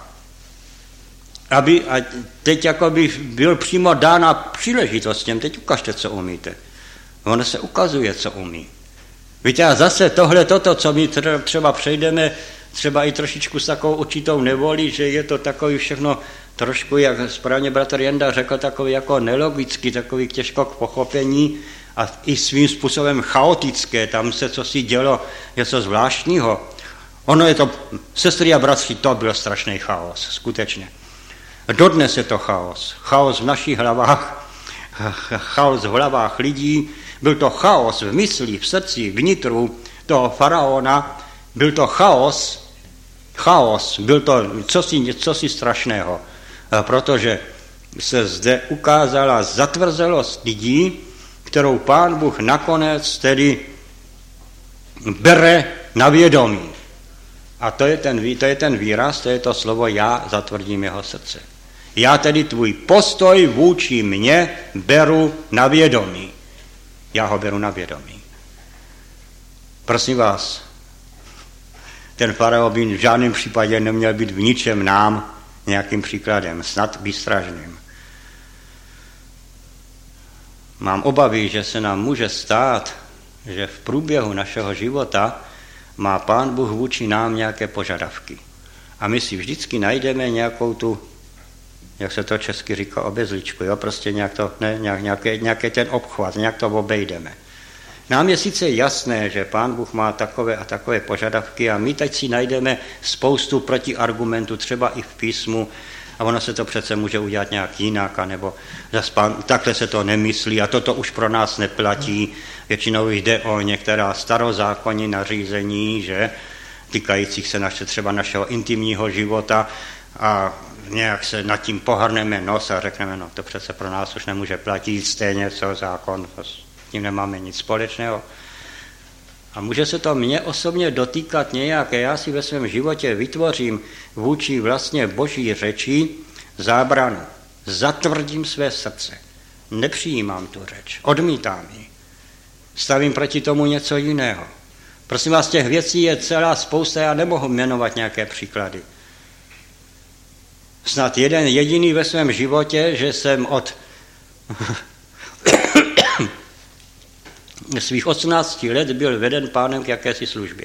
teď jako by byl přímo dána příležitost těm, teď ukažte, co umíte. Ono se ukazuje, co umí. Víte, a zase toto, co my třeba přejdeme, třeba i trošičku s takovou určitou nevolí, že je to takový všechno trošku, jak správně bratr Jenda řekl, takový jako nelogický, takový těžko k pochopení a i svým způsobem chaotické, tam se cosi dělo, něco zvláštního. Ono je to, sestry a bratři, to byl strašný chaos, skutečně. Dodnes je to chaos. Chaos v našich hlavách, chaos v hlavách lidí, byl to chaos v mysli, v srdci, vnitru toho faraona, byl to chaos, byl to cosi strašného, protože se zde ukázala zatvrzelost lidí, kterou Pán Bůh nakonec tedy bere na vědomí. A to je ten výraz, to je to slovo já zatvrdím jeho srdce. Já tedy tvůj postoj vůči mně beru na vědomí. Já ho beru na vědomí. Prosím vás, ten farao by v žádném případě neměl být v ničem nám nějakým příkladem, snad výstražným. Mám obavy, že se nám může stát, že v průběhu našeho života má Pán Bůh vůči nám nějaké požadavky. A my si vždycky najdeme nějakou tu, jak se to česky říká, obezličku, jo? Prostě nějaký ten obchvat, nějak to obejdeme. Nám je sice jasné, že Pán Bůh má takové a takové požadavky a my teď si najdeme spoustu protiargumentů, třeba i v písmu, a ono se to přece může udělat nějak jinak, anebo takhle se to nemyslí a toto už pro nás neplatí. Většinou jde o některá starozákonní nařízení, že týkajících se třeba našeho intimního života a nějak se nad tím pohrneme nos a řekneme, no to přece pro nás už nemůže platit stejně, co zákon, s tím nemáme nic společného. A může se to mně osobně dotýkat nějak, já si ve svém životě vytvořím vůči vlastně Boží řeči zábranu. Zatvrdím své srdce. Nepřijímám tu řeč. Odmítám ji. Stavím proti tomu něco jiného. Prosím vás, těch věcí je celá spousta, já nemohu jmenovat nějaké příklady. Snad jeden jediný ve svém životě, že jsem od svých 18 let byl veden Pánem k jakési službě.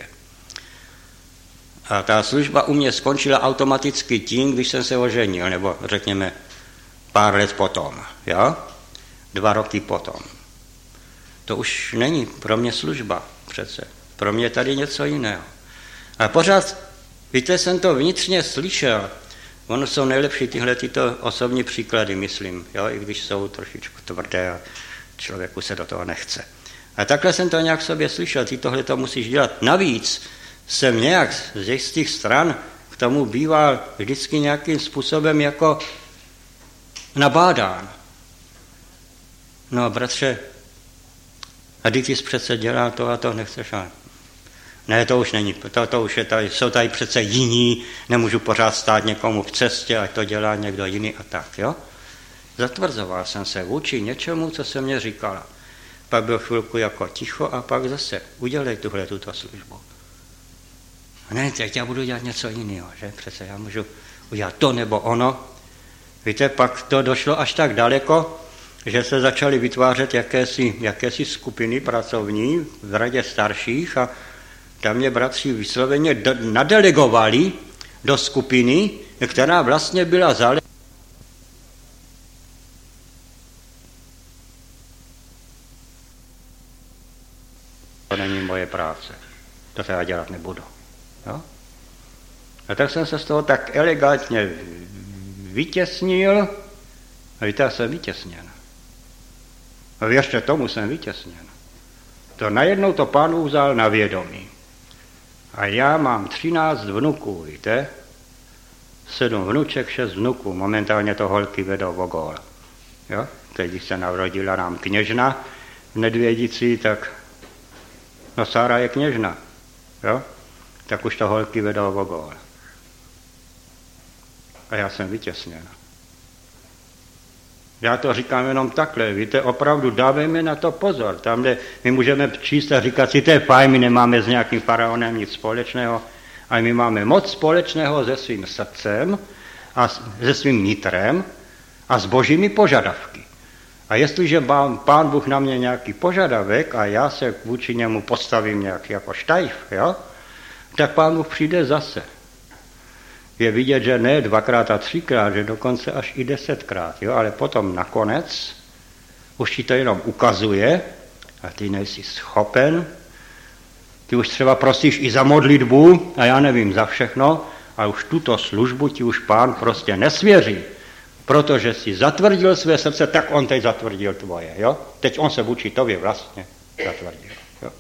A ta služba u mě skončila automaticky tím, když jsem se oženil, nebo řekněme pár let potom, jo? 2 roky potom. To už není pro mě služba přece. Pro mě tady něco jiného. A pořád, víte, jsem to vnitřně slyšel. Ono jsou nejlepší tyto osobní příklady, myslím, jo? I když jsou trošičku tvrdé a člověku se do toho nechce. A takhle jsem to nějak sobě slyšel, ty tohle to musíš dělat. Navíc jsem nějak z těch stran k tomu býval vždycky nějakým způsobem jako nabádán. No bratře, a ty jsi přece dělal to a to, nechceš, ale ne, to už není, to už je tady, jsou tady přece jiní, nemůžu pořád stát někomu v cestě, ať to dělá někdo jiný a tak, jo? Zatvrzoval jsem se vůči něčemu, co se mě říkala. Pak byl chvilku jako ticho a pak zase udělej tuto službu. Ne, teď já budu dělat něco jiného, že? Přece já můžu udělat to nebo ono. Víte, pak to došlo až tak daleko, že se začaly vytvářet jakési skupiny pracovní v radě starších a tam mě bratři vysloveně nadelegovali do skupiny, která vlastně byla To není moje práce. To se já dělat nebudu. Jo? A tak jsem se z toho tak elegantně vytěsnil. A víte, já jsem vytěsněn. A věřte tomu, jsem vytěsněn. To najednou to Pán vzal na vědomí. A já mám 13 vnuků, víte? 7 vnuček, 6 vnuků. Momentálně to holky vedou o gól. Jo? Teď, když se narodila nám kněžna v Nedvědici, tak no Sára je kněžna. Jo? Tak už to holky vedou o gól. A já jsem vytěsněn. Já to říkám jenom takhle, víte, opravdu dávejme na to pozor. Tam, kde my můžeme číst a říkat si, to je fajn, my nemáme s nějakým faraonem nic společného, ale my máme moc společného se svým srdcem a se svým nitrem a s božími požadavky. A jestliže Pán Bůh na mě nějaký požadavek a já se vůči němu postavím nějak jako štajf, jo, tak Pán Bůh přijde zase. Je vidět, že ne 2krát a 3krát, že dokonce až i 10krát, jo, ale potom nakonec už ti to jenom ukazuje a ty nejsi schopen. Ty už třeba prosíš i za modlitbu a já nevím za všechno, ale už tuto službu ti už Pán prostě nesvěří, protože si zatvrdil své srdce, tak on teď zatvrdil tvoje, jo. Teď on se vůči tobě vlastně zatvrdil.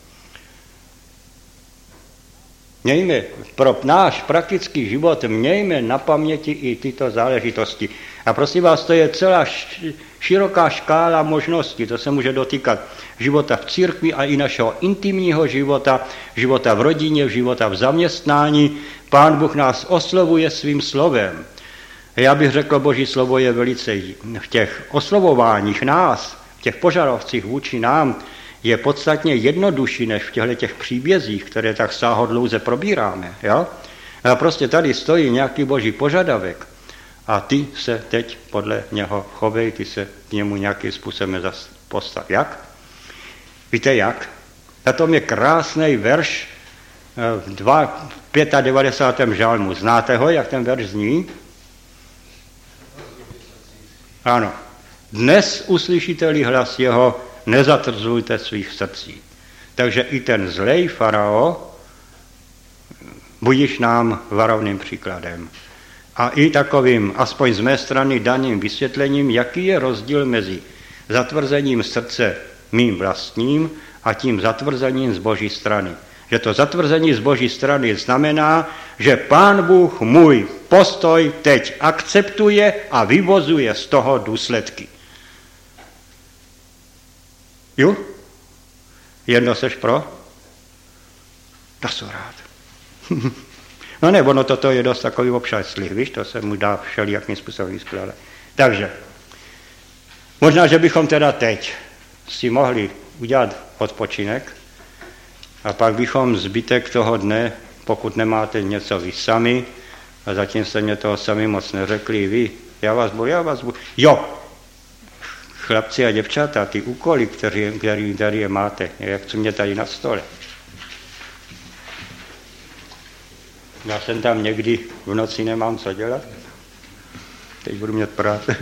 Mějme pro náš praktický život, mějme na paměti i tyto záležitosti. A prosím vás, to je celá široká škála možností. To se může dotýkat života v církvi a i našeho intimního života, života v rodině, života v zaměstnání. Pán Bůh nás oslovuje svým slovem. Já bych řekl, Boží slovo je velice v těch oslovováních nás, v těch požadavcích vůči nám, je podstatně jednodušší než v těchto příbězích, které tak sáhodlouze probíráme. Jo? A prostě tady stojí nějaký boží požadavek a ty se teď podle něho chovej, ty se k němu nějakým způsobem postav. Jak? Víte jak? Na tom je krásný verš v 95. žalmu. Znáte ho, jak ten verš zní? Ano. Dnes uslyšíte-li hlas jeho, nezatrzujte svých srdcí. Takže i ten zlej farao budíš nám varovným příkladem. A i takovým, aspoň z mé strany, daným vysvětlením, jaký je rozdíl mezi zatvrzením srdce mým vlastním a tím zatvrzením z Boží strany. Že to zatvrzení z Boží strany znamená, že Pán Bůh můj postoj teď akceptuje a vyvozuje z toho důsledky. Jo? Jedno seš pro? To jsou rád. No ne, ono toto je dost takový obšaslý, víš, to se mu dá všelijakým způsobem vyskládat. Takže, možná, že bychom teda teď si mohli udělat odpočinek a pak bychom zbytek toho dne, pokud nemáte něco vy sami, a zatím jste mě toho sami moc neřekli, vy, já vás budu. Jo, chlapci a děvčata, ty úkoly, které je máte, jak co mě tady na stole. Já jsem tam někdy v noci nemám co dělat. Teď budu mít práce.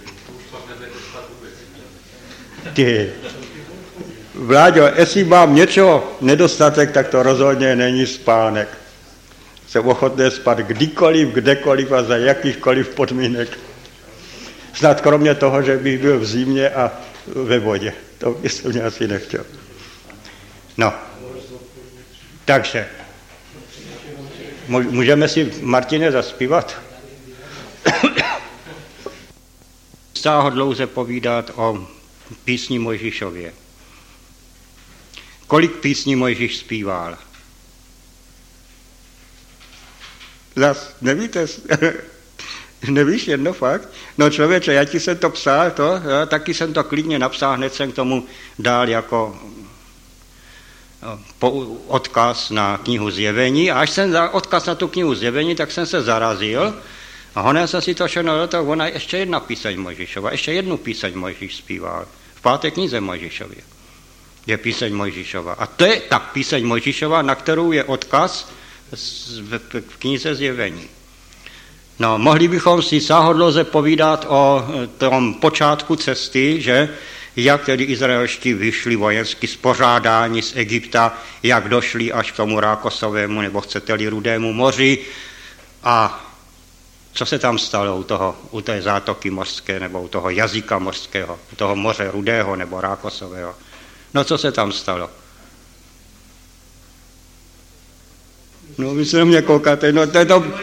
Ty. Vláďo, jestli mám něčeho nedostatek, tak to rozhodně není spánek. Jsem ochotný spát kdykoliv, kdekoliv a za jakýchkoliv podmínek. Snad kromě toho, že bych byl v zimě a ve vodě. To bych mě asi nechtěl. No. Takže. Můžeme si, Martine, zaspívat? Sáhodlouze povídat o písni Mojžíšově. Kolik písní Mojžíš zpíval? Zas, nevíte? Nevíš jedno fakt? No člověče, já ti jsem to psal, taky jsem to klidně napsal, hned jsem k tomu dal jako odkaz na knihu Zjevení. A až jsem dal odkaz na tu knihu Zjevení, tak jsem se zarazil a honil jsem si to všechno, tak ona ještě jedna píseň Mojžíšova, ještě jednu píseň Mojžíš zpíval. V 5. knize Mojžíšově je píseň Mojžíšova. A to je ta píseň Mojžíšova, na kterou je odkaz v knize Zjevení. No, mohli bychom si sáhodlouze povídat o tom počátku cesty, že jak tedy izraelští vyšli vojensky spořádání z Egypta, jak došli až k tomu Rákosovému, nebo chcete-li Rudému moři a co se tam stalo u té zátoky mořské, nebo u toho jazyka mořského, u toho moře Rudého nebo Rákosového. No co se tam stalo? No, vy se na mě koukáte, no to je to...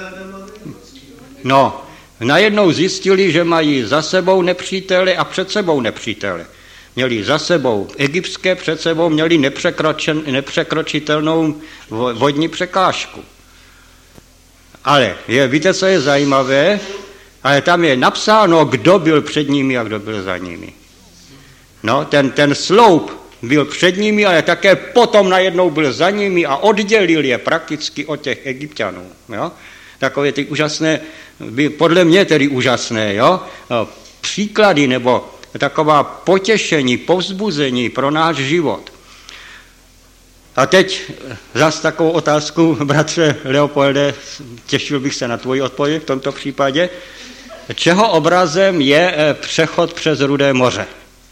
No, najednou zjistili, že mají za sebou nepřítele a před sebou nepřítele. Měli za sebou egyptské, před sebou měli nepřekročitelnou vodní překážku. Ale víte, co je zajímavé? Ale tam je napsáno, kdo byl před nimi a kdo byl za nimi. No, ten sloup byl před nimi, ale také potom najednou byl za nimi a oddělil je prakticky od těch Egypťanů. Jo? Takové ty úžasné, podle mě tedy úžasné, jo? Příklady nebo taková potěšení, povzbuzení pro náš život. A teď zase takovou otázku, bratře Leopolde, těšil bych se na tvoji odpověď v tomto případě. Čeho obrazem je přechod přes Rudé moře?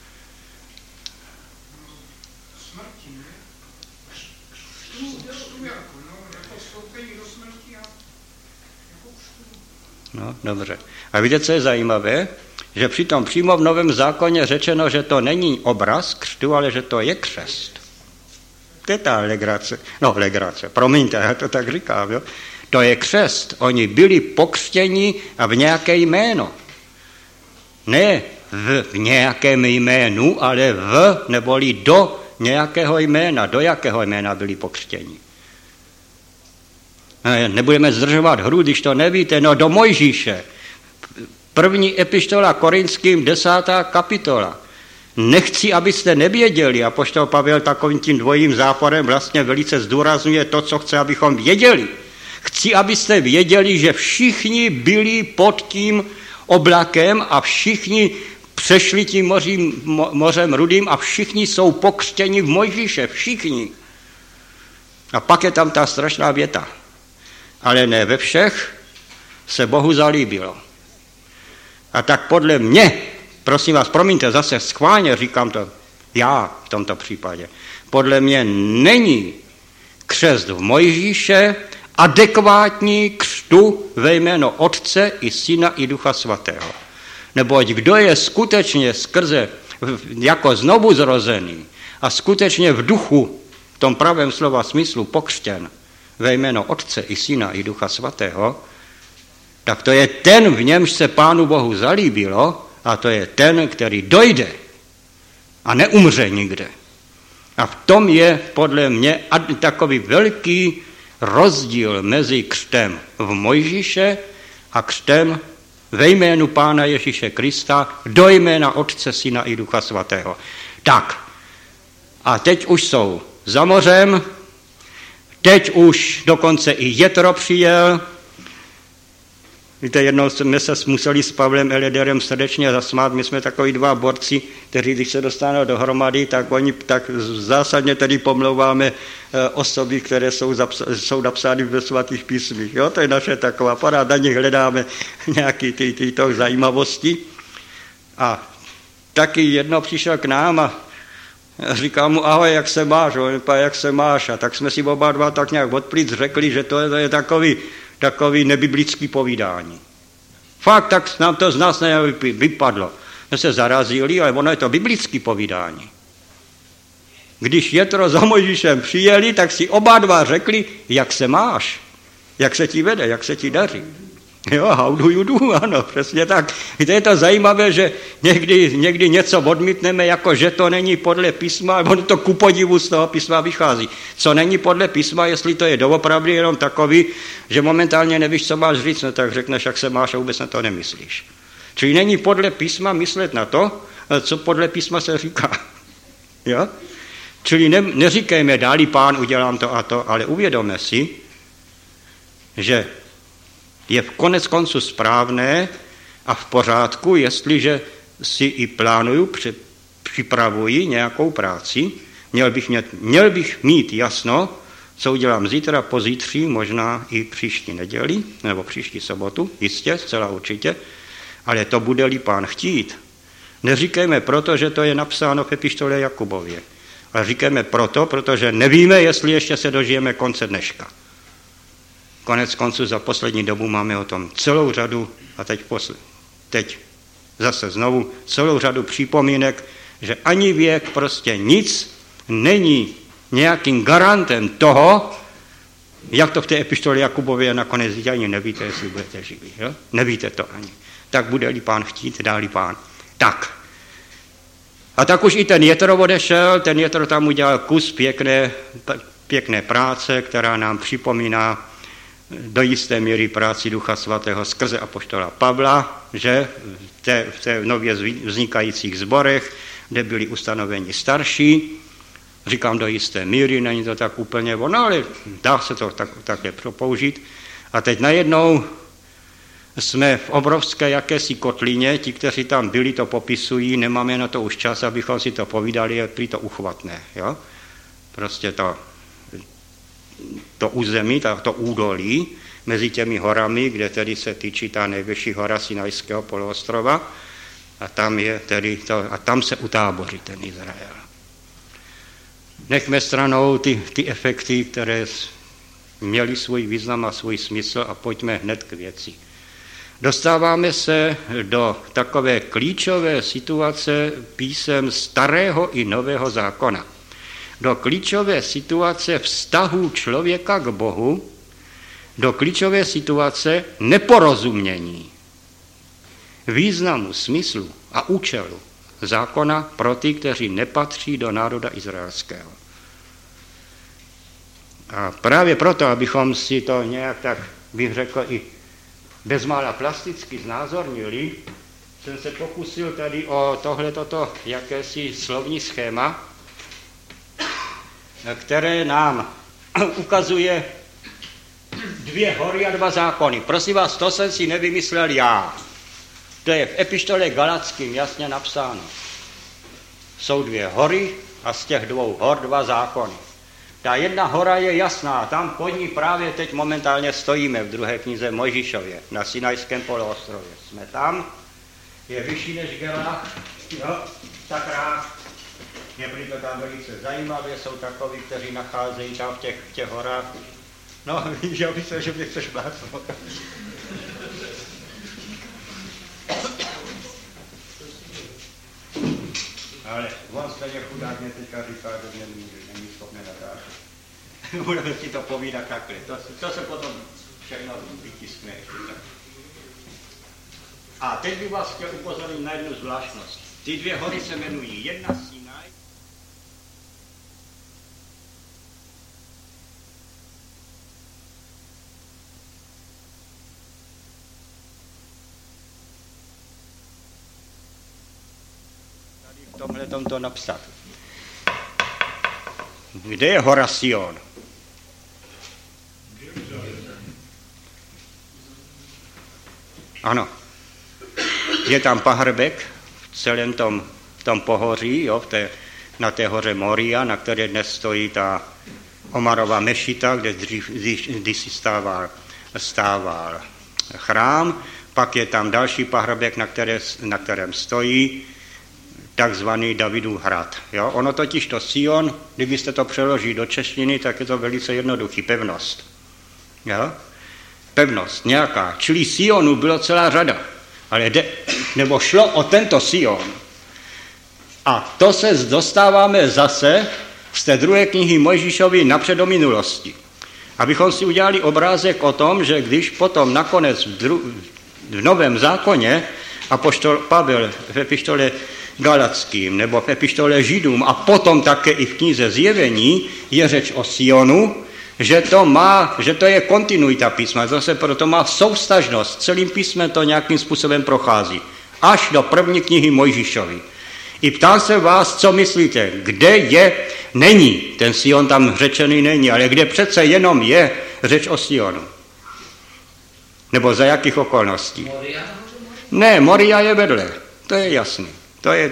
No, dobře. A víte, co je zajímavé? Že přitom přímo v Novém zákoně řečeno, že to není obraz křtu, ale že to je křest. To je ta legrace. No, legrace, promiňte, já to tak říkám, jo. To je křest. Oni byli pokřtěni v nějaké jméno. Ne v nějakém jménu, ale neboli do nějakého jména. Do jakého jména byli pokřtěni? Nebudeme zdržovat hru, když to nevíte, no do Mojžíše. První epištola Korinským, 10. kapitola. Nechci, abyste nevěděli, apoštol Pavel takovým tím dvojím záporem vlastně velice zdůrazňuje to, co chce, abychom věděli. Chci, abyste věděli, že všichni byli pod tím oblakem a všichni přešli tím mořem Rudým a všichni jsou pokřtěni v Mojžíše, všichni. A pak je tam ta strašná věta. Ale ne ve všech se Bohu zalíbilo. A tak podle mě, prosím vás, promiňte, zase schválně říkám to já v tomto případě, podle mě není křest v Mojžíše adekvátní křtu ve jméno Otce i Syna i Ducha Svatého. Neboť kdo je skutečně skrze jako znovu zrozený a skutečně v duchu, v tom pravém slova smyslu pokřtěn ve jméno Otce i Syna i Ducha Svatého, tak to je ten, v němž se Pánu Bohu zalíbilo, a to je ten, který dojde a neumře nikde. A v tom je podle mě takový velký rozdíl mezi křtem v Mojžíše a křtem ve jménu Pána Ježíše Krista do jména Otce, Syna i Ducha Svatého. Tak, a teď už jsou za mořem, teď už dokonce i Jetro přijel. Víte, jednou jsme se museli s Pavlem Elederem srdečně zasmát, my jsme takový dva borci, kteří když se dostanou dohromady, tak oni tak zásadně tedy pomlouváme osoby, které jsou napsány ve svatých písmích. Jo? To je naše taková paráda, nich hledáme nějaké tyto zajímavosti. A taky jedno přišel k nám a říká mu, ahoj, jak se máš? Jak se máš? A tak jsme si oba dva tak nějak odplíc řekli, že to je takový nebiblický povídání. Fakt, tak nám to z nás vypadlo. Jsme se zarazili, ale ono je to biblický povídání. Když Jetro za Mojžíšem přijeli, tak si oba dva řekli, jak se máš, jak se ti vede, jak se ti daří. Jo, how do you do? Ano, přesně tak. Víte, je to zajímavé, že někdy něco odmítneme, jako že to není podle písma, ale ono to ku podivu z toho písma vychází. Co není podle písma, jestli to je doopravdy jenom takový, že momentálně nevíš, co máš říct, no tak řekneš, jak se máš a vůbec na to nemyslíš. Čili není podle písma myslet na to, co podle písma se říká. Jo? Čili neříkejme, dálí Pán, udělám to a to, ale uvědomme si, že je v konec konců správné a v pořádku, jestliže si i plánuju, připravuji nějakou práci, měl bych mít jasno, co udělám zítra, pozítří, možná i příští neděli, nebo příští sobotu, jistě, zcela určitě, ale to bude-li Pán chtít. Neříkejme proto, že to je napsáno v epištole Jakubově, ale říkejme proto, protože nevíme, jestli ještě se dožijeme konce dneška. Konec konců za poslední dobu máme o tom celou řadu, a teď zase znovu celou řadu připomínek, že ani věk, prostě nic není nějakým garantem toho, Jak to v té epištole Jakubově nakonec říká, ani nevíte, jestli budete živí. Jo? Nevíte to ani. Tak bude-li Pán chtít, dá-li Pán. Tak. A tak už i ten Jetro odešel, ten Jetro tam udělal kus pěkné práce, která nám připomíná do jisté míry práci Ducha Svatého skrze apoštola Pavla, že v té nově vznikajících sborech, kde byli ustanoveni starší, říkám do jisté míry, není to tak úplně ono, ale dá se to takhle použít. A teď najednou jsme v obrovské jakési kotlině, ti, kteří tam byli, to popisují, nemáme na to už čas, abychom si to povídali, je prý to uchvatné. Jo? Prostě to území, to údolí mezi těmi horami, kde tedy se týčí ta nejvyšší hora Sinajského poloostrova a tam je tedy a tam se utáboří ten Izrael. Nechme stranou ty efekty, které měly svůj význam a svůj smysl a pojďme hned k věci. Dostáváme se do takové klíčové situace písem Starého i Nového zákona. Do klíčové situace vztahu člověka k Bohu, do klíčové situace neporozumění významu, smyslu a účelu zákona pro ty, kteří nepatří do národa izraelského. A právě proto, abychom si to nějak tak, bych řekl, i bezmála plasticky znázornili, jsem se pokusil tady o tohleto jakési slovní schéma, které nám ukazuje 2 hory a 2 zákony. Prosím vás, to jsem si nevymyslel já. To je v epištole Galackým jasně napsáno. Jsou 2 hory a z těch 2 hor 2 zákony. Ta jedna hora je jasná, tam pod ní právě teď momentálně stojíme v 2. knize Mojžíšově, na Sinajském poloostrově. Jsme tam, je vyšší než Gelach, jo, sakra, je to tam velice zajímavé, jsou takoví, kteří nacházejí tam v těch horách. No, já myslím, že mě chceš blácnout. Ale on stejně chudák mě teďka říká, že není schopné natáčet. Budeme si to povídat takhle. To se potom všechno vytiskne. A teď bych vás chtěl upozornit na jednu zvláštnost. Ty 2 hory se jmenují jedna Sinaj. Tady v tomhletom to napsat. Kde je hora Sion? Ano. Je tam pahrbek v celém tom pohoří, jo, na té hoře Moria, na které dnes stojí ta Omarova mešita, kde kdysi stával chrám. Pak je tam další pahrbek, na kterém stojí takzvaný Davidův hrad. Jo? Ono totiž to Sion, kdybyste to přeložili do češtiny, tak je to velice jednoduchý, pevnost. Jo? Pevnost nějaká. Čili Sionů bylo celá řada, ale nebo šlo o tento Sion. A to se dostáváme zase z té 2. knihy Mojžíšovi napřed do minulosti. Abychom si udělali obrázek o tom, že když potom nakonec v Novém zákoně apoštol Pavel v epištole Galackým nebo v epištole Židům a potom také i v knize Zjevení je řeč o Sionu, že to je kontinuita písma, zase proto má souvztažnost, celým písmem to nějakým způsobem prochází. Až do 1. knihy Mojžíšovi. I ptám se vás, co myslíte, kde není, ten Sion tam řečený není, ale kde přece jenom je řeč o Sionu. Nebo za jakých okolností? Ne, Moria je vedle, to je jasný. To je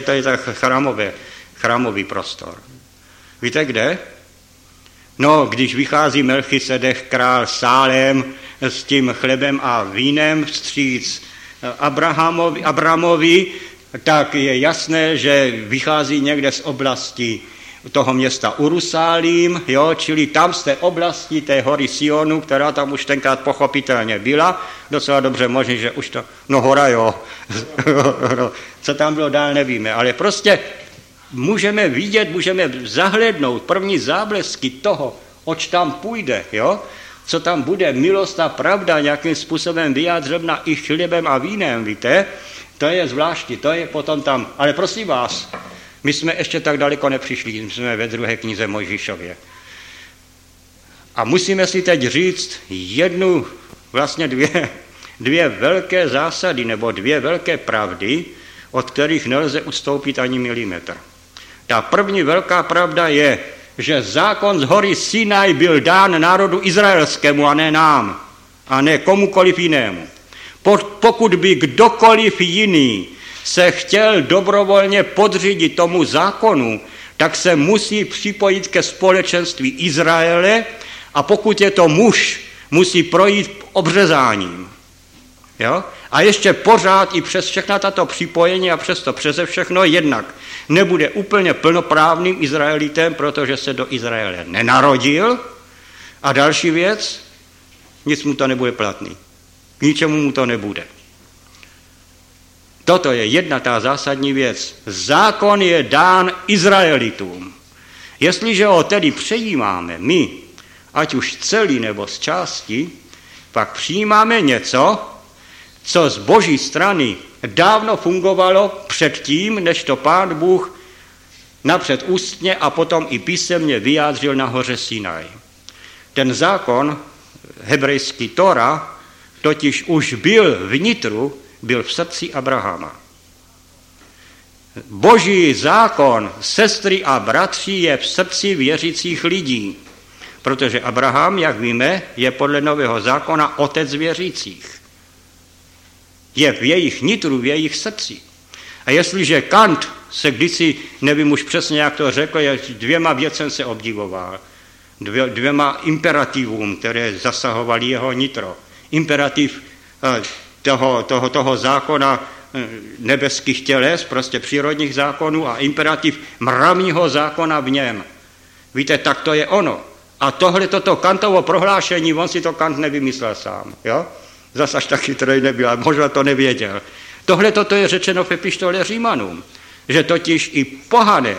chrámový prostor. Víte kde? No, když vychází Melchisedech, král Sálem s tím chlebem a vínem vstříc Abrahamovi, tak je jasné, že vychází někde z oblasti toho města Urusálím, jo, čili tam z té oblasti té hory Sionu, která tam už tenkrát pochopitelně byla, docela dobře možný, že už to, no hora jo, co tam bylo dál nevíme, ale prostě můžeme vidět, můžeme zahlédnout první záblesky toho, oč tam půjde, jo? Co tam bude, milost a pravda nějakým způsobem vyjádřena i chlebem a vínem, víte? To je zvláštní, to je potom tam. Ale prosím vás, my jsme ještě tak daleko nepřišli, my jsme ve 2. knize Mojžíšově. A musíme si teď říct vlastně dvě velké zásady, nebo 2 velké pravdy, od kterých nelze ustoupit ani milimetr. Ta první velká pravda je, že zákon z hory Sinaj byl dán národu izraelskému a ne nám, a ne komukoliv jinému. Pokud by kdokoliv jiný se chtěl dobrovolně podřídit tomu zákonu, tak se musí připojit ke společenství Izraele a pokud je to muž, musí projít obřezáním. Jo? A ještě pořád i přes všechna tato připojení a přeze všechno jednak nebude úplně plnoprávným Izraelitem, protože se do Izraele nenarodil. A další věc, nic mu to nebude platný. K ničemu mu to nebude. Toto je jedna ta zásadní věc. Zákon je dán Izraelitům. Jestliže ho tedy přejímáme my, ať už celý nebo z části, pak přijímáme něco, co z Boží strany dávno fungovalo předtím, než to Pán Bůh napřed ústně a potom i písemně vyjádřil na hoře Sinaj. Ten zákon, hebrejský Tora, totiž už byl vnitru, byl v srdci Abrahama. Boží zákon, sestry a bratři, je v srdci věřících lidí, protože Abraham, jak víme, je podle nového zákona otec věřících. Je v jejich nitru, v jejich srdci. A jestliže Kant se kdysi, nevím už přesně, jak to řekl, 2 věcem se obdivoval. 2 imperativům, které zasahovaly jeho nitro. Imperativ toho zákona nebeských těles, prostě přírodních zákonů a imperativ mravního zákona v něm. Víte, tak to je ono. A tohle toto Kantovo prohlášení, on si to Kant nevymyslel sám, jo? Zas až tak chytrý nebyl, ale možná to nevěděl. Tohle toto je řečeno v epištole Římanům, že totiž i pohané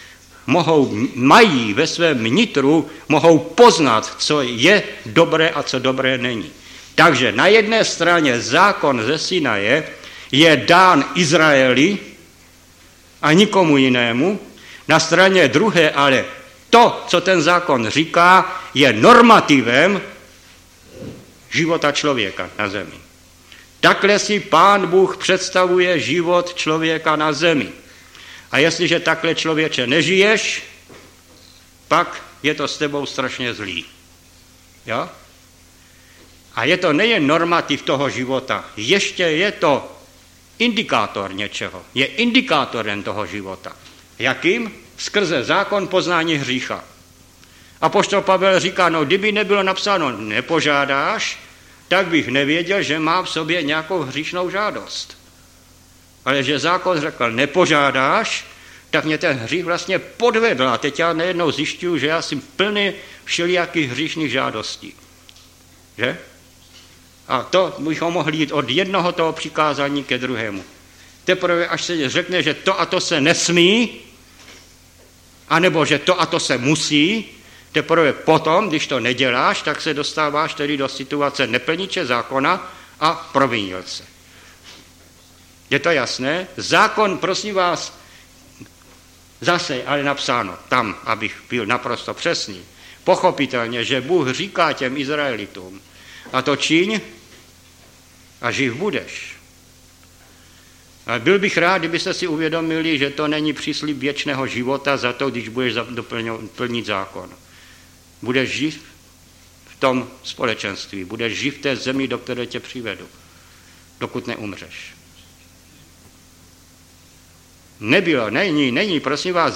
mají ve svém nitru, mohou poznat, co je dobré a co dobré není. Takže na jedné straně zákon ze Sinaje je dán Izraeli a nikomu jinému, na straně druhé ale to, co ten zákon říká, je normativem života člověka na zemi. Takhle si Pán Bůh představuje život člověka na zemi. A jestliže takhle, člověče, nežiješ, pak je to s tebou strašně zlý. Jo? A je to nejen normativ toho života, ještě je to indikátor něčeho. Je indikátorem toho života. Jakým? Skrze zákon poznání hřícha. Apoštol Pavel říká, no kdyby nebylo napsáno nepožádáš, tak bych nevěděl, že má v sobě nějakou hříšnou žádost. Ale že zákon řekl nepožádáš, tak mě ten hřích vlastně podvedl. A teď já nejednou zjišťuju, že já jsem plný všelijakých hříšných žádostí. Že? A to bychom mohli jít od jednoho toho přikázání ke druhému. Teprve až se řekne, že to a to se nesmí, anebo že to a to se musí, teprve potom, když to neděláš, tak se dostáváš tedy do situace neplniče zákona a provinilce. Je to jasné? Zákon, prosím vás, zase ale napsáno tam, abych byl naprosto přesný, pochopitelně, že Bůh říká těm Izraelitům, a to čiň a živ budeš. A byl bych rád, kdybyste si uvědomili, že to není příslib věčného života za to, když budeš plnit zákon. Budeš živ v tom společenství, budeš živ v té zemi, do které tě přivedu, dokud neumřeš. Není, prosím vás,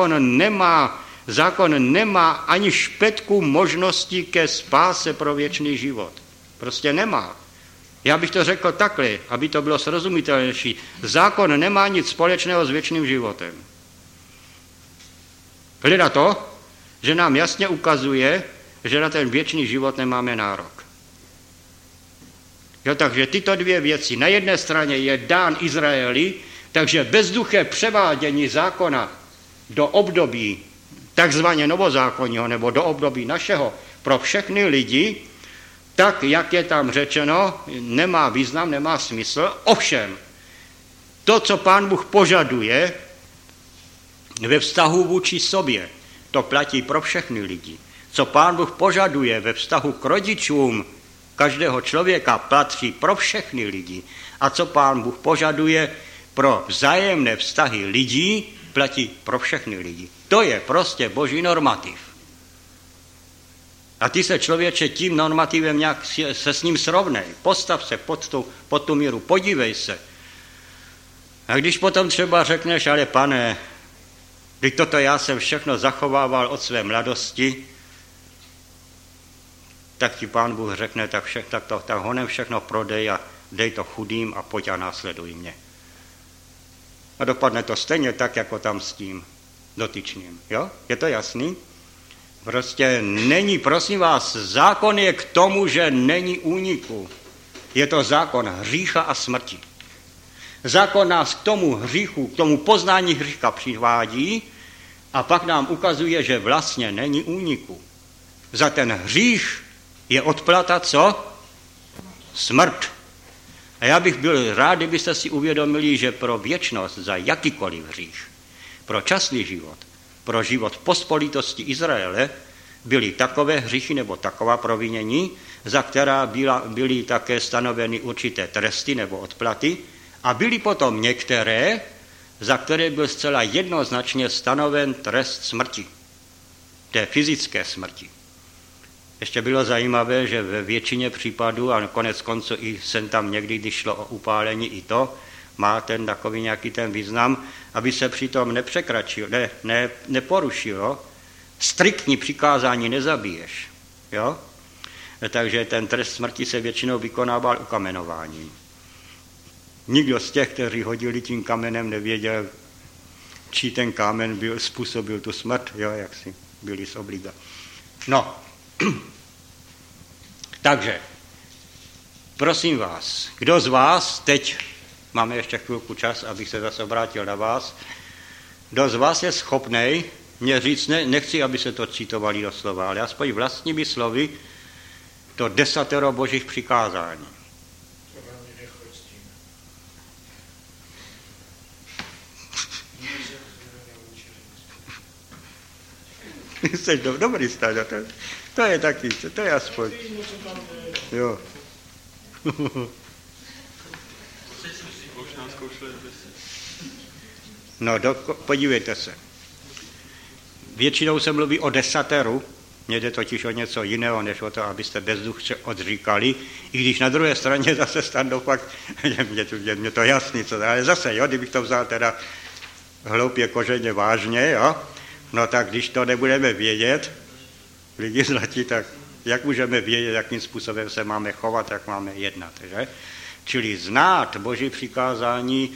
zákon nemá ani špetku možnosti ke spáse pro věčný život. Prostě nemá. Já bych to řekl takhle, aby to bylo srozumitelnější. Zákon nemá nic společného s věčným životem. Hleda to, že nám jasně ukazuje, že na ten věčný život nemáme nárok. Jo, takže tyto 2 věci. Na jedné straně je dán Izraeli, takže bezduché převádění zákona do období takzvaně novozákonního nebo do období našeho, pro všechny lidi, tak, jak je tam řečeno, nemá význam, nemá smysl. Ovšem, to, co Pán Bůh požaduje ve vztahu vůči sobě, to platí pro všechny lidi. Co Pán Bůh požaduje ve vztahu k rodičům každého člověka, platí pro všechny lidi. A co Pán Bůh požaduje pro vzájemné vztahy lidí, platí pro všechny lidi. To je prostě boží normativ. A ty se, člověče, tím normativem nějak se s ním srovnej. Postav se pod tu míru, podívej se. A když potom třeba řekneš, ale pane, když toto já jsem všechno zachovával od své mladosti, tak ti Pán Bůh řekne, tak honem všechno prodej a dej to chudým a pojď a následuj mě. A dopadne to stejně tak, jako tam s tím dotyčným. Jo? Je to jasný? Prostě není, prosím vás, zákon je k tomu, že není úniku. Je to zákon hřícha a smrti. Zákon nás k tomu hříchu, k tomu poznání hřícha přivádí a pak nám ukazuje, že vlastně není úniku. Za ten hřích je odplata co? Smrt. A já bych byl rád, kdybyste si uvědomili, že pro věčnost za jakýkoliv hřích, pro časný život, pro život v pospolitosti Izraele, byly takové hříchy nebo taková provinění, za která byly také stanoveny určité tresty nebo odplaty, a byly potom některé, za které byl zcela jednoznačně stanoven trest smrti, té fyzické smrti. Ještě bylo zajímavé, že ve většině případů, a konec konců i sem tam někdy, když šlo o upálení, i to má ten takový nějaký ten význam, aby se přitom neporušilo, striktní přikázání nezabiješ. Jo? Takže ten trest smrti se většinou vykonával ukamenováním. Nikdo z těch, kteří hodili tím kamenem, nevěděl, či ten kámen způsobil tu smrt, jo, jak si byli z obliga. No, takže, prosím vás, kdo z vás, teď máme ještě chvilku čas, abych se zase obrátil na vás, kdo z vás je schopnej mě říct, nechci, aby se to citovali do slova, ale aspoň vlastními slovy, to 10 božích přikázání. Jsi dobrý stále, to je taky, to je aspoň. Jo. No, podívejte se. Většinou se mluví o 10, mně jde totiž o něco jiného, než o to, abyste bezduchce odříkali, i když na druhé straně zase standou fakt, mě to jasný, ale zase, jo, kdybych to vzal teda hloupě, kořeně, vážně, jo, no tak když to nebudeme vědět, lidi zlatí, tak jak můžeme vědět, jakým způsobem se máme chovat, jak máme jednat, že? Čili znát boží přikázání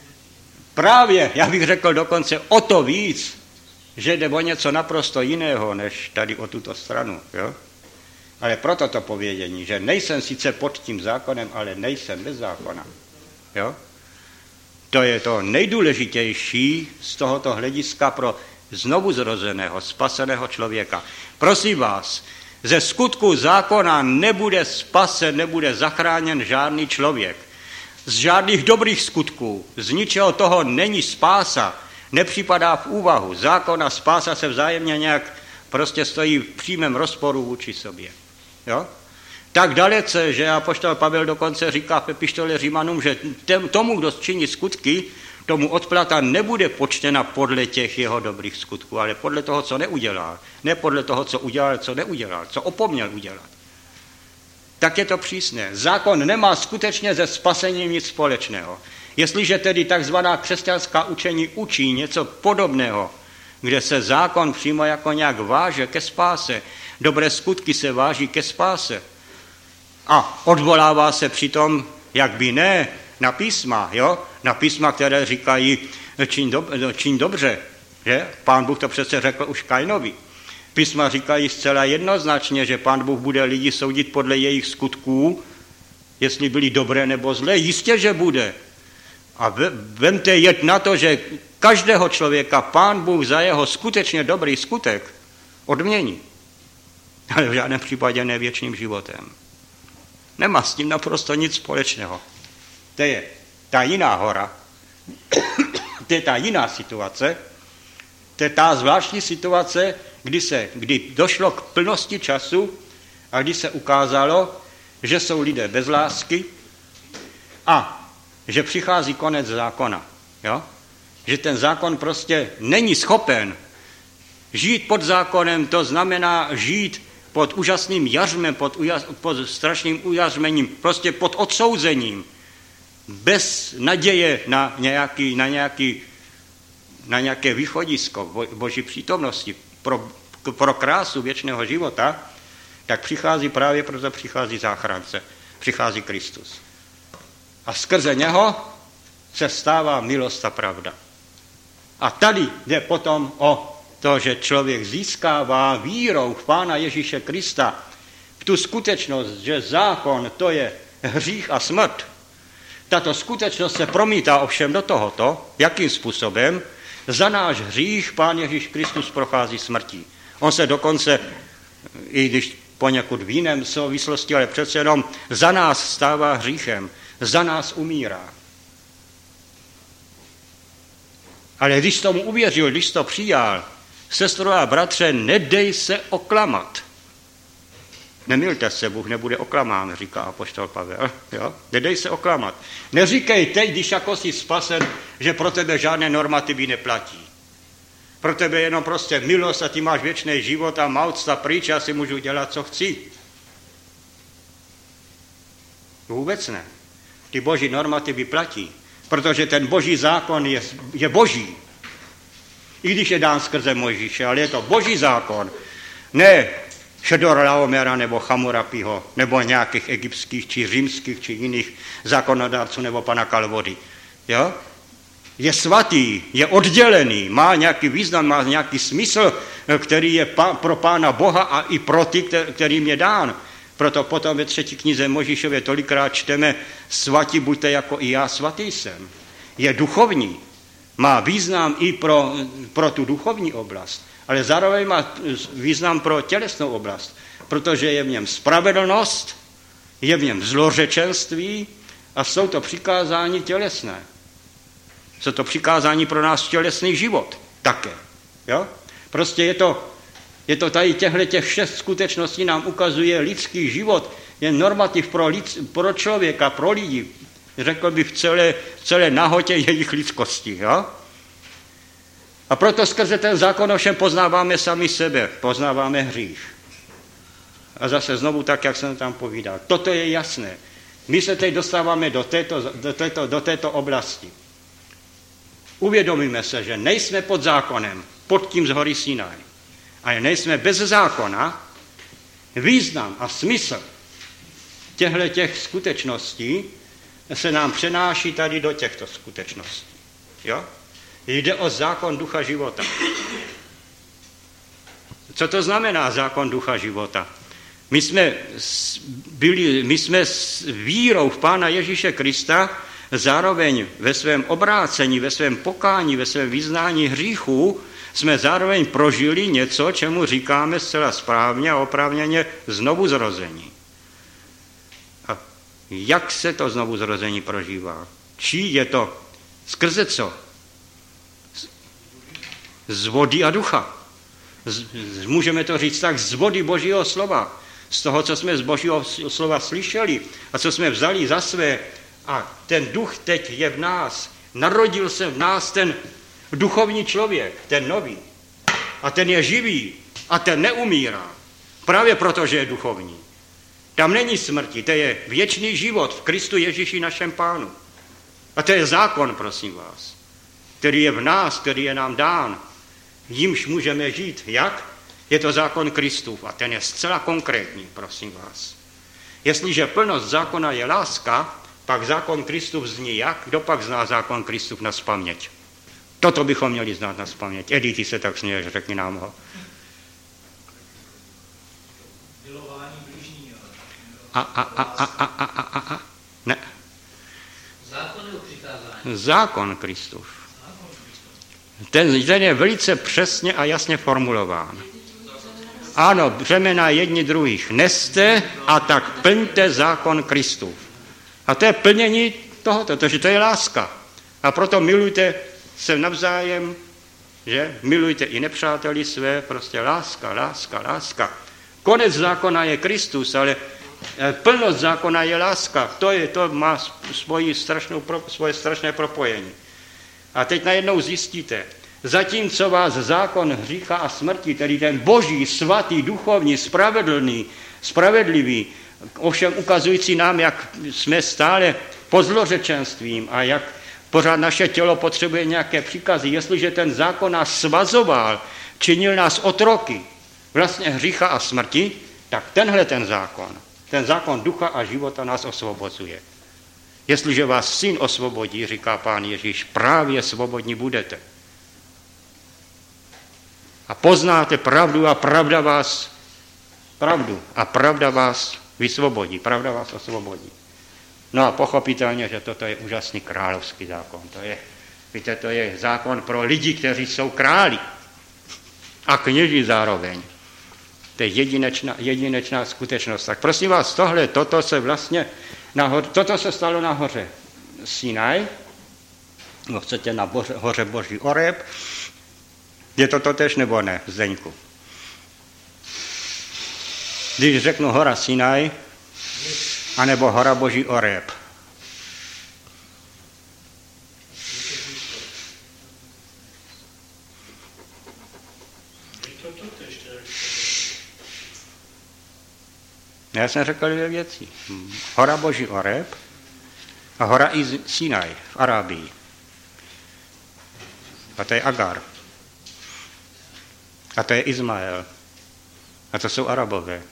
právě, já bych řekl dokonce o to víc, že jde o něco naprosto jiného, než tady o tuto stranu, jo? Ale proto to povědění, že nejsem sice pod tím zákonem, ale nejsem bez zákona, jo? To je to nejdůležitější z tohoto hlediska pro znovu zrozeného, spaseného člověka. Prosím vás, ze skutku zákona nebude spasen, nebude zachráněn žádný člověk. Z žádných dobrých skutků, z ničeho toho není spása, nepřipadá v úvahu. Zákon a spása se vzájemně nějak prostě stojí v přímém rozporu vůči sobě. Jo? Tak dalece, že apoštol Pavel dokonce říká v epištole Římanům, že tomu, kdo činí skutky, tomu odplata nebude počtena podle těch jeho dobrých skutků, ale podle toho, co neudělal. Ne podle toho, co udělal, co neudělal, co opomněl udělat. Tak je to přísné. Zákon nemá skutečně se spasením nic společného. Jestliže tedy takzvaná křesťanská učení učí něco podobného, kde se zákon přímo jako nějak váže ke spáse, dobré skutky se váží ke spáse a odvolává se přitom, jak by ne, na písma, jo? Na písma, které říkají, čiň dobře, že? Pán Bůh to přece řekl už Kainovi. Písma říkají zcela jednoznačně, že Pán Bůh bude lidi soudit podle jejich skutků, jestli byli dobré nebo zlé. Jistě, že bude. A vemte jet na to, že Každého člověka Pán Bůh za jeho skutečně dobrý skutek odmění. Ale v žádném případě ne věčným životem. Nemá s tím naprosto nic společného. To je ta jiná hora, to je ta jiná situace, to je ta zvláštní situace, kdy došlo k plnosti času a kdy se ukázalo, že jsou lidé bez lásky a že přichází konec zákona. Jo? Že ten zákon prostě není schopen žít pod zákonem, to znamená žít pod úžasným jařmem, pod strašným ujařmením, prostě pod odsouzením, bez naděje na nějaké východisko Boží přítomnosti pro krásu věčného života, tak přichází právě proto přichází záchránce, přichází Kristus. A skrze něho se stává milost a pravda. A tady jde potom o to, že člověk získává vírou v Pána Ježíše Krista v tu skutečnost, že zákon to je hřích a smrt. Tato skutečnost se promítá ovšem do tohoto, jakým způsobem za náš hřích Pán Ježíš Kristus prochází smrtí. On se dokonce, i když poněkud v jiném souvislosti, ale přece jenom za nás stává hříchem, za nás umírá. Ale když tomu uvěřil, když to přijal, sestro a bratře, nedej se oklamat. Nemilte se, Bůh nebude oklamán, říká apoštol Pavel. Jo? Nedej se oklamat. Neříkej teď, když jako jsi spasen, že pro tebe žádné normativy neplatí. Pro tebe jenom prostě milost a ty máš věčný život a maucta pryč a si můžu dělat, co chci. Vůbec ne. Ty boží normativy platí, protože ten boží zákon je boží. I když je dán skrze Mojžíše, ale je to boží zákon. Ne Šedorlaomera nebo Chamurapiho, nebo nějakých egyptských, či římských, či jiných zákonodárců, nebo pana Kalvody. Jo? Je svatý, je oddělený, má nějaký význam, má nějaký smysl, který je pro Pána Boha a i pro ty, kterým je dán. Proto potom ve 3. knize Mojžíšově tolikrát čteme: svatí buďte jako i já svatý jsem. Je duchovní, má význam i pro tu duchovní oblast, ale zároveň má význam pro tělesnou oblast, protože je v něm spravedlnost, je v něm zlořečenství a jsou to přikázání tělesné. Jsou to přikázání pro nás tělesný život také. Jo? Prostě je to tady těch 6 skutečností nám ukazuje lidský život, je normativ pro člověka, pro lidi, řekl bych v celé nahotě jejich lidskosti. Jo? A proto skrze ten zákon ovšem poznáváme sami sebe, poznáváme hřích. A zase znovu tak, jak jsem tam povídal. Toto je jasné. My se teď dostáváme do této oblasti. Uvědomíme se, že nejsme pod zákonem, pod tím z hory Sinaj. Ale nejsme bez zákona. Význam a smysl těch skutečností se nám přenáší tady do těchto skutečností. Jo? Jde o zákon ducha života. Co to znamená zákon ducha života? My jsme s vírou v Pána Ježíše Krista zároveň ve svém obrácení, ve svém pokání, ve svém vyznání hříchů jsme zároveň prožili něco, čemu říkáme zcela správně a oprávněně znovuzrození. A jak se to znovuzrození prožívá? Čí je to? Skrze co? Z vody a ducha. Můžeme to říct tak, z vody Božího slova. Z toho, co jsme z Božího slova slyšeli a co jsme vzali za své. A ten duch teď je v nás. Narodil se v nás ten duchovní člověk, ten nový. A ten je živý a ten neumírá. Právě proto, že je duchovní. Tam není smrti, to je věčný život v Kristu Ježíši našem Pánu. A to je zákon, prosím vás, který je v nás, který je nám dán. Jimž můžeme žít. Jak? Je to zákon Kristův a ten je zcela konkrétní, prosím vás. Jestliže plnost zákona je láska, pak zákon Kristův zní jak? Kdo pak zná zákon Kristův nazpaměť? Toto bychom měli znát nazpaměť. Edi, ty se tak směješ, řekni nám ho. Milování bližního. Ne. Zákon nebo přikázání? Zákon Kristův. Ten je velice přesně a jasně formulován. Ano, břemena jedni druhých neste a tak plňte zákon Kristův. A to je plnění tohoto, protože to je láska. A proto milujte se navzájem, že milujte i nepřáteli své, prostě láska, láska, láska. Konec zákona je Kristus, ale plnost zákona je láska. To má svoje strašné propojení. A teď najednou zjistíte, zatímco vás zákon hřícha a smrti, tedy ten boží, svatý, duchovní, spravedlivý, ovšem ukazující nám, jak jsme stále pod zlořečenstvím a jak pořád naše tělo potřebuje nějaké příkazy. Jestliže ten zákon nás svazoval, činil nás otroky vlastně hřícha a smrti, tak ten zákon ducha a života nás osvobozuje. Jestliže vás syn osvobodí, říká Pán Ježíš, právě svobodní budete. A poznáte pravdu a pravda vás vysvobodí, pravda vás osvobodí. No a pochopitelně, že toto je úžasný královský zákon. To je zákon pro lidi, kteří jsou králi a kněží zároveň. To je jedinečná skutečnost. Tak prosím vás, toto se stalo na hoře Sinaj, chcete na hoře Boží Oreb. Je to totéž nebo ne, Zdeňku? Když řeknu hora Sinaj, anebo hora Boží Oreb. Já jsem řekl dvě věci. Hora Boží Oreb a hora Sinaj v Arábii. A to je Agar. A to je Izmael. A to jsou Arabové.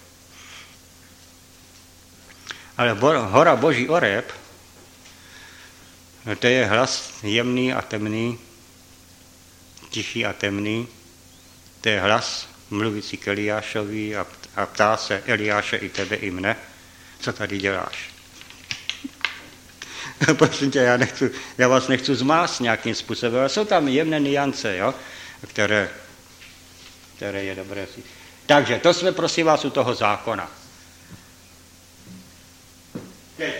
Ale hora Boží Oreb, to je hlas jemný a temný, tichý a temný. To je hlas mluvící k Eliášovi a ptá se Eliáše i tebe, i mne, co tady děláš. Prosím tě, já vás nechci zmást nějakým způsobem, ale jsou tam jemné niance, jo, které je dobré si. Takže to jsme, prosím vás, u toho zákona. Teď.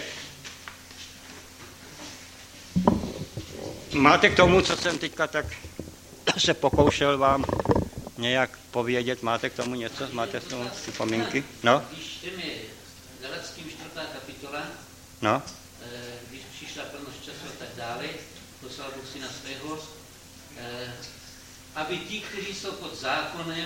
Máte k tomu, co jsem teďka tak se pokoušel vám nějak povědět, máte k tomu něco? Máte k tomu připomínky? No? Když čteme Galackým 4. kapitola, no? Když přišla plnost času a tak dále, poslal Bůh syna svého, aby ti, kteří jsou pod zákonem,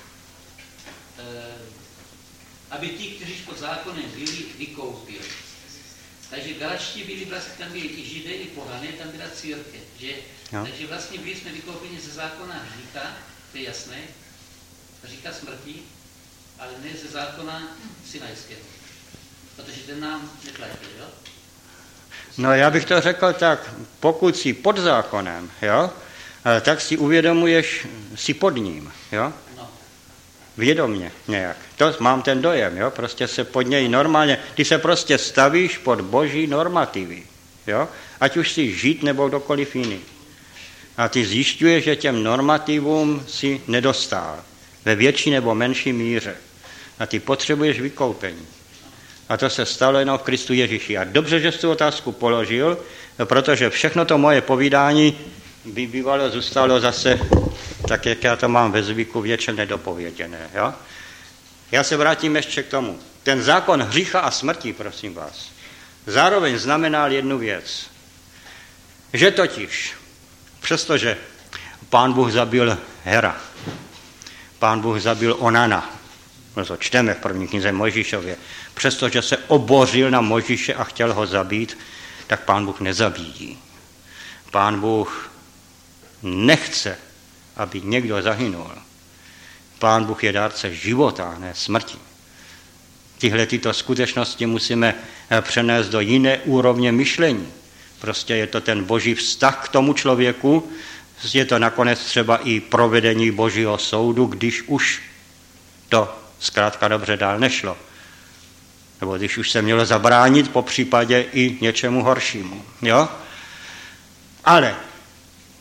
byli, vykoupil. Takže Galačtí byli vlastně, tam byli i Židé, i pohané, tam byla církev, že? No. Takže vlastně byli jsme vykoupeni ze zákona hřícha, to je jasné, hřícha smrti, ale ne ze zákona sinajského, protože ten nám neplatí, jo? No já bych to řekl tak, pokud jsi pod zákonem, jo, tak si uvědomuješ, jsi pod ním, jo? No. Vědomně nějak. To mám ten dojem, jo? Prostě se pod něj normálně, ty se prostě stavíš pod boží normativy, jo? Ať už jsi žid nebo kdokoliv jiný. A ty zjišťuješ, že těm normativům si nedostál ve větší nebo menší míře. A ty potřebuješ vykoupení. A to se stalo jenom v Kristu Ježíši. A dobře, že jsi tu otázku položil, protože všechno to moje povídání by bývalo zůstalo zase, tak jak já to mám ve zvyku, věčně nedopověděné. Jo? Já se vrátím ještě k tomu. Ten zákon hřícha a smrti, prosím vás, zároveň znamenal jednu věc. Že totiž, přestože Pán Bůh zabil Hera, Pán Bůh zabil Onana, to čteme v první knize Mojžíšově, přestože se obořil na Mojžíše a chtěl ho zabít, tak Pán Bůh nezabíjí. Pán Bůh nechce, aby někdo zahynul. Pán Bůh je dárce života, ne smrti. Tyto skutečnosti musíme přenést do jiné úrovně myšlení. Prostě je to ten boží vztah k tomu člověku, je to nakonec třeba i provedení božího soudu, když už to zkrátka dobře dál nešlo. Nebo když už se mělo zabránit, po případě i něčemu horšímu. Jo? Ale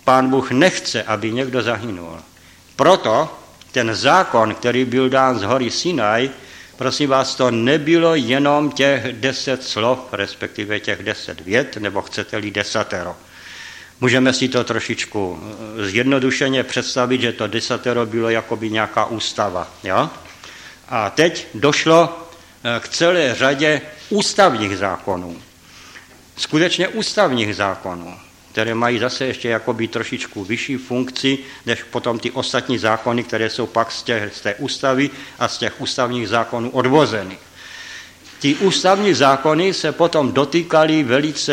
Pán Bůh nechce, aby někdo zahynul. Proto ten zákon, který byl dán z hory Sinaj, prosím vás, to nebylo jenom těch 10 slov, respektive těch 10 vět, nebo chcete-li 10. Můžeme si to trošičku zjednodušeně představit, že to 10 bylo jakoby nějaká ústava. Jo? A teď došlo k celé řadě ústavních zákonů. Skutečně ústavních zákonů, které mají zase ještě jakoby trošičku vyšší funkci, než potom ty ostatní zákony, které jsou pak z té ústavy a z těch ústavních zákonů odvozeny. Ty ústavní zákony se potom dotýkaly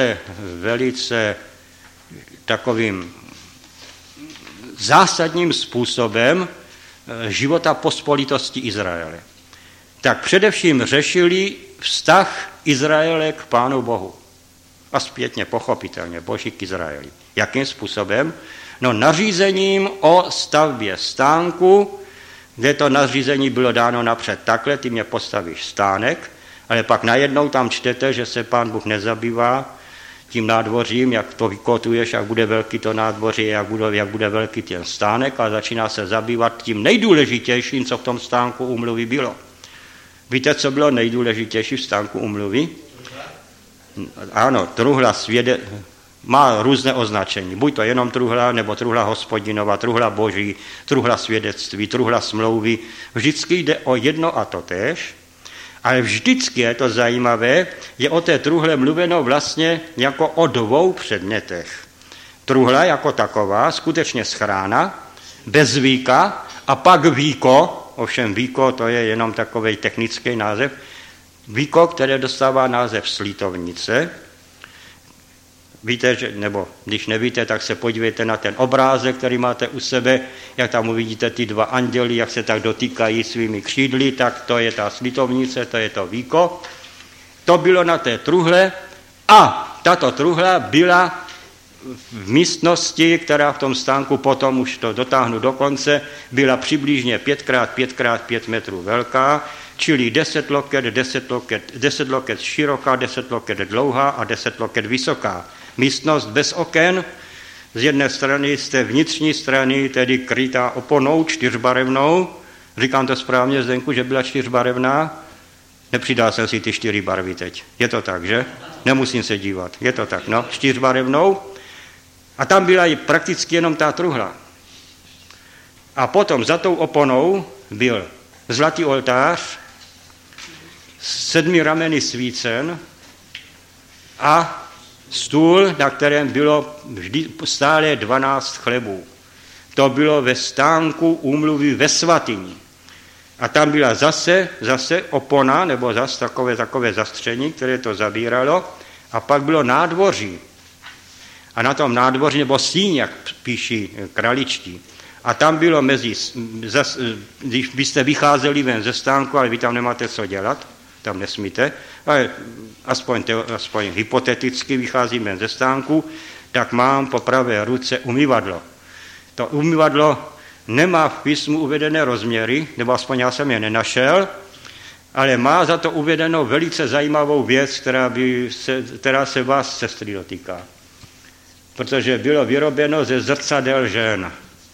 velice takovým zásadním způsobem života pospolitosti Izraele. Tak především řešili vztah Izraele k Pánu Bohu. A zpětně pochopitelně Boží k Izraeli. Jakým způsobem? No nařízením o stavbě stánku, kde to nařízení bylo dáno napřed takhle, ty mě postavíš stánek, ale pak najednou tam čtete, že se Pán Bůh nezabývá tím nádvořím, jak to vykotuješ, jak bude velký to nádvoří, jak bude velký ten stánek, a začíná se zabývat tím nejdůležitějším, co v tom stánku úmluvy bylo. Víte, co bylo nejdůležitější v stánku úmluvy? Ano, truhla má různé označení. Buď to jenom truhla, nebo truhla Hospodinova, truhla Boží, truhla svědectví, truhla smlouvy. Vždycky jde o jedno a to též, ale vždycky je to zajímavé, je o té truhle mluveno vlastně jako o 2 předmětech. Truhla jako taková, skutečně schrána, bez víka, a pak víko, ovšem víko to je jenom takovej technický název, víko, které dostává název slítovnice. Víte, nebo když nevíte, tak se podívejte na ten obrázek, který máte u sebe, jak tam uvidíte ty 2 anděli, jak se tak dotýkají svými křídly, tak to je ta slítovnice, to je to víko. To bylo na té truhle a tato truhla byla v místnosti, která v tom stánku, potom už to dotáhnu do konce, byla přibližně 5x5x5 metrů velká, čili 10 loket široká, 10 loket dlouhá a 10 loket vysoká. Místnost bez oken, z jedné strany z té vnitřní strany, tedy krytá oponou 4barevnou. Říkám to správně, Zdenku, že byla 4barevná? Nepřidal jsem si ty 4 barvy teď. Je to tak, že? Nemusím se dívat. Je to tak, no, 4barevnou. A tam byla i prakticky jenom ta truhla. A potom za tou oponou byl zlatý oltář, 7 rameny svícen a stůl, na kterém bylo vždy stále 12 chlebů. To bylo ve stánku úmluvy ve svatyni. A tam byla zase opona, nebo zase takové zastření, které to zabíralo, a pak bylo nádvoří. A na tom nádvoří, nebo síň, jak píší kraličtí. A tam bylo když byste vycházeli ven ze stánku, ale vy tam nemáte co dělat, tam nesmíte, ale aspoň hypoteticky vycházím ven ze stánku, tak mám po pravé ruce umyvadlo. To umyvadlo nemá v písmu uvedené rozměry, nebo aspoň já jsem je nenašel, ale má za to uvedenou velice zajímavou věc, která se vás, sestry, dotýká. Protože bylo vyrobeno ze zrcadel žen.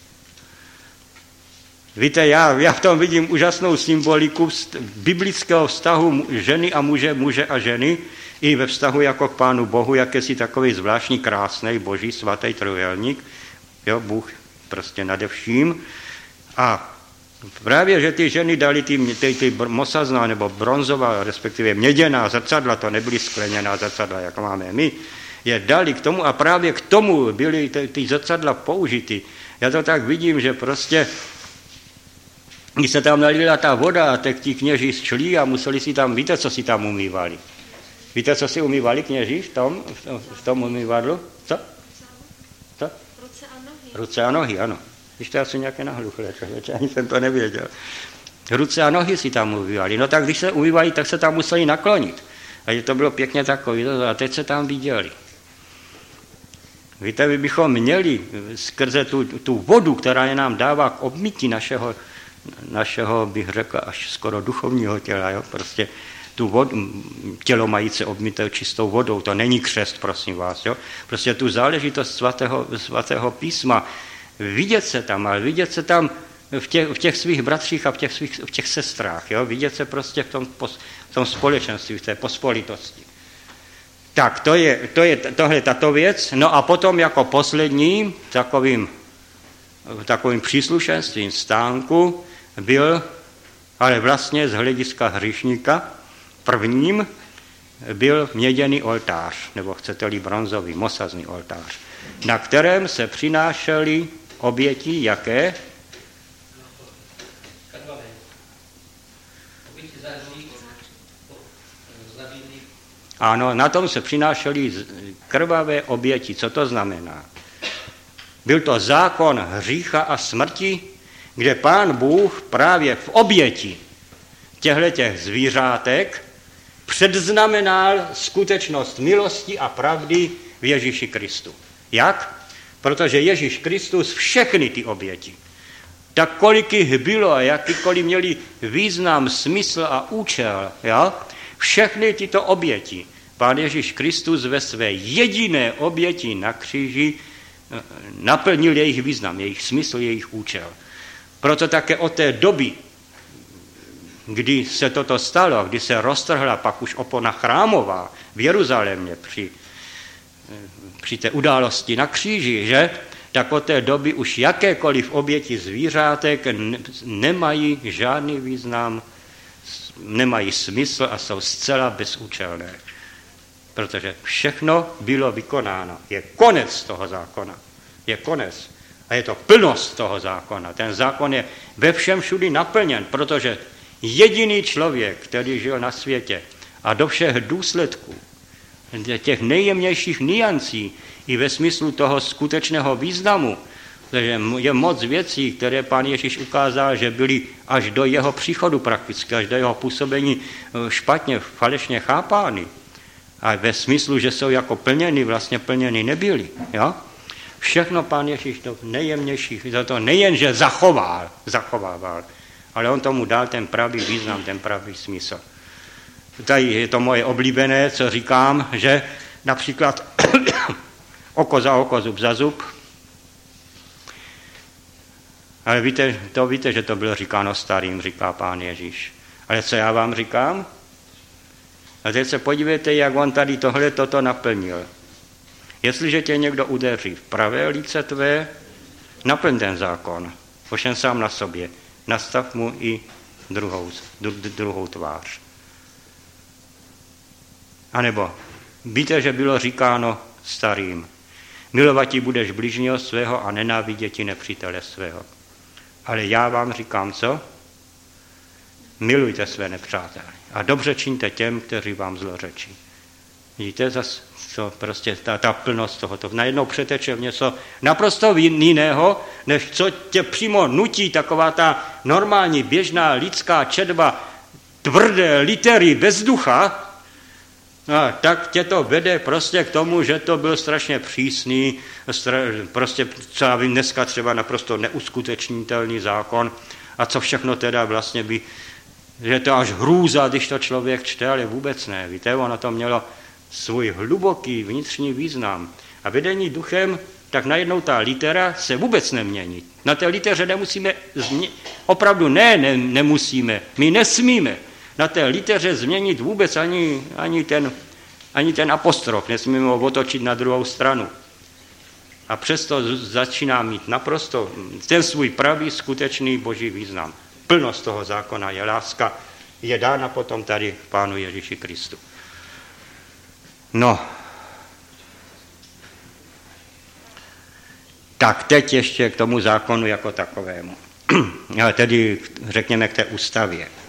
Víte, já v tom vidím úžasnou symboliku biblického vztahu ženy a muže a ženy, i ve vztahu jako k Pánu Bohu, jakýsi takový zvláštní, krásný, boží, svatý trojuhelník, jo, Bůh prostě nade vším. A právě, že ty ženy dali ty mosazná nebo bronzová, respektive měděná zrcadla, to nebyly skleněná zrcadla, jako máme my, je dali k tomu a právě k tomu byly ty zrcadla použity. Já to tak vidím, že prostě když se tam nalila ta voda, tak ti kněži šli a museli si tam, víte, co si tam umývali? Víte, co si umývali kněži v tom umývadlu? Co? Ruce a nohy, ano. Když to asi nějaké nahluchlé, ani jsem to nevěděl. Ruce a nohy si tam umývali. No tak když se umývali, tak se tam museli naklonit. A to bylo pěkně takové, a teď se tam viděli. Víte, my bychom měli skrze tu vodu, která je nám dává k obmytí našeho, bych řekl, až skoro duchovního těla, jo? Prostě tu vodu, tělo mající obmyté čistou vodou, to není křest, prosím vás. Jo? Prostě tu záležitost svatého písma, vidět se tam, ale vidět se tam v těch svých bratřích a v těch sestrách, jo? Vidět se prostě v tom společenství, v té pospolitosti. Tak, tohle tato věc. No a potom jako poslední takovým příslušenstvím stánku byl, ale vlastně z hlediska hříšníka, prvním byl měděný oltář, nebo chcete-li bronzový, mosazný oltář, na kterém se přinášely oběti jaké? Ano, na tom se přinášely krvavé oběti. Co to znamená? Byl to zákon hřícha a smrti, kde Pán Bůh právě v oběti těchto zvířátek předznamenal skutečnost milosti a pravdy v Ježíši Kristu. Jak? Protože Ježíš Kristus všechny ty oběti, tak kolik jich bylo a jakýkoliv měli význam, smysl a účel, jo? Všechny tyto oběti Pán Ježíš Kristus ve své jediné oběti na kříži naplnil jejich význam, jejich smysl, jejich účel. Proto také od té doby, kdy se toto stalo, kdy se roztrhla pak už opona chrámová v Jeruzalémě při té události na kříži, že? Tak od té doby už jakékoliv oběti zvířátek nemají žádný význam, nemají smysl a jsou zcela bezúčelné. Protože všechno bylo vykonáno. Je konec toho zákona. Je konec. A je to plnost toho zákona. Ten zákon je ve všem všudy naplněn, protože jediný člověk, který žil na světě a do všech důsledků, těch nejjemnějších niancí i ve smyslu toho skutečného významu, protože je moc věcí, které Pán Ježíš ukázal, že byly až do jeho příchodu prakticky, až do jeho působení špatně, falešně chápány. A ve smyslu, že jsou jako plněny, vlastně plněny nebyly. Jo? Všechno Pán Ježíš do nejjemnějších, to nejen, že zachovával, ale on tomu dal ten pravý význam, ten pravý smysl. Tady je to moje oblíbené, co říkám, že například oko za oko, zub za zub. Ale víte, že to bylo říkáno starým, říká Pán Ježíš. Ale co já vám říkám? A teď se podívejte, jak on tady toto naplnil. Jestliže tě někdo udeří v pravé líce tvé, naplň ten zákon, ovšem sám na sobě. Nastav mu i druhou tvář. A nebo víte, že bylo říkáno starým, milovat budeš bližního svého a nenávidět nepřítele svého. Ale já vám říkám co? Milujte své nepřátele a dobře čiňte těm, kteří vám zlořečí. Vidíte, zase to prostě ta plnost tohoto. Najednou přeteče v něco naprosto jiného, než co tě přímo nutí taková ta normální, běžná lidská četba tvrdé litery bez ducha, no, tak tě to vede prostě k tomu, že to byl strašně přísný, prostě co já vím, dneska třeba naprosto neuskutečnitelný zákon a co všechno teda vlastně by, že to až hrůza, když to člověk čte, ale vůbec ne. Víte, ono to mělo svůj hluboký vnitřní význam. A vedení duchem, tak najednou ta litera se vůbec nemění. Na té liteře nemusíme, opravdu nemusíme, my nesmíme na té liteře změnit vůbec ani ten apostrof, nesmíme ho otočit na druhou stranu. A přesto začíná mít naprosto ten svůj pravý, skutečný boží význam. Plnost toho zákona je láska, je dána potom tady v Pánu Ježíši Kristu. No, tak teď ještě k tomu zákonu jako takovému. Ale tedy řekněme k té ústavě.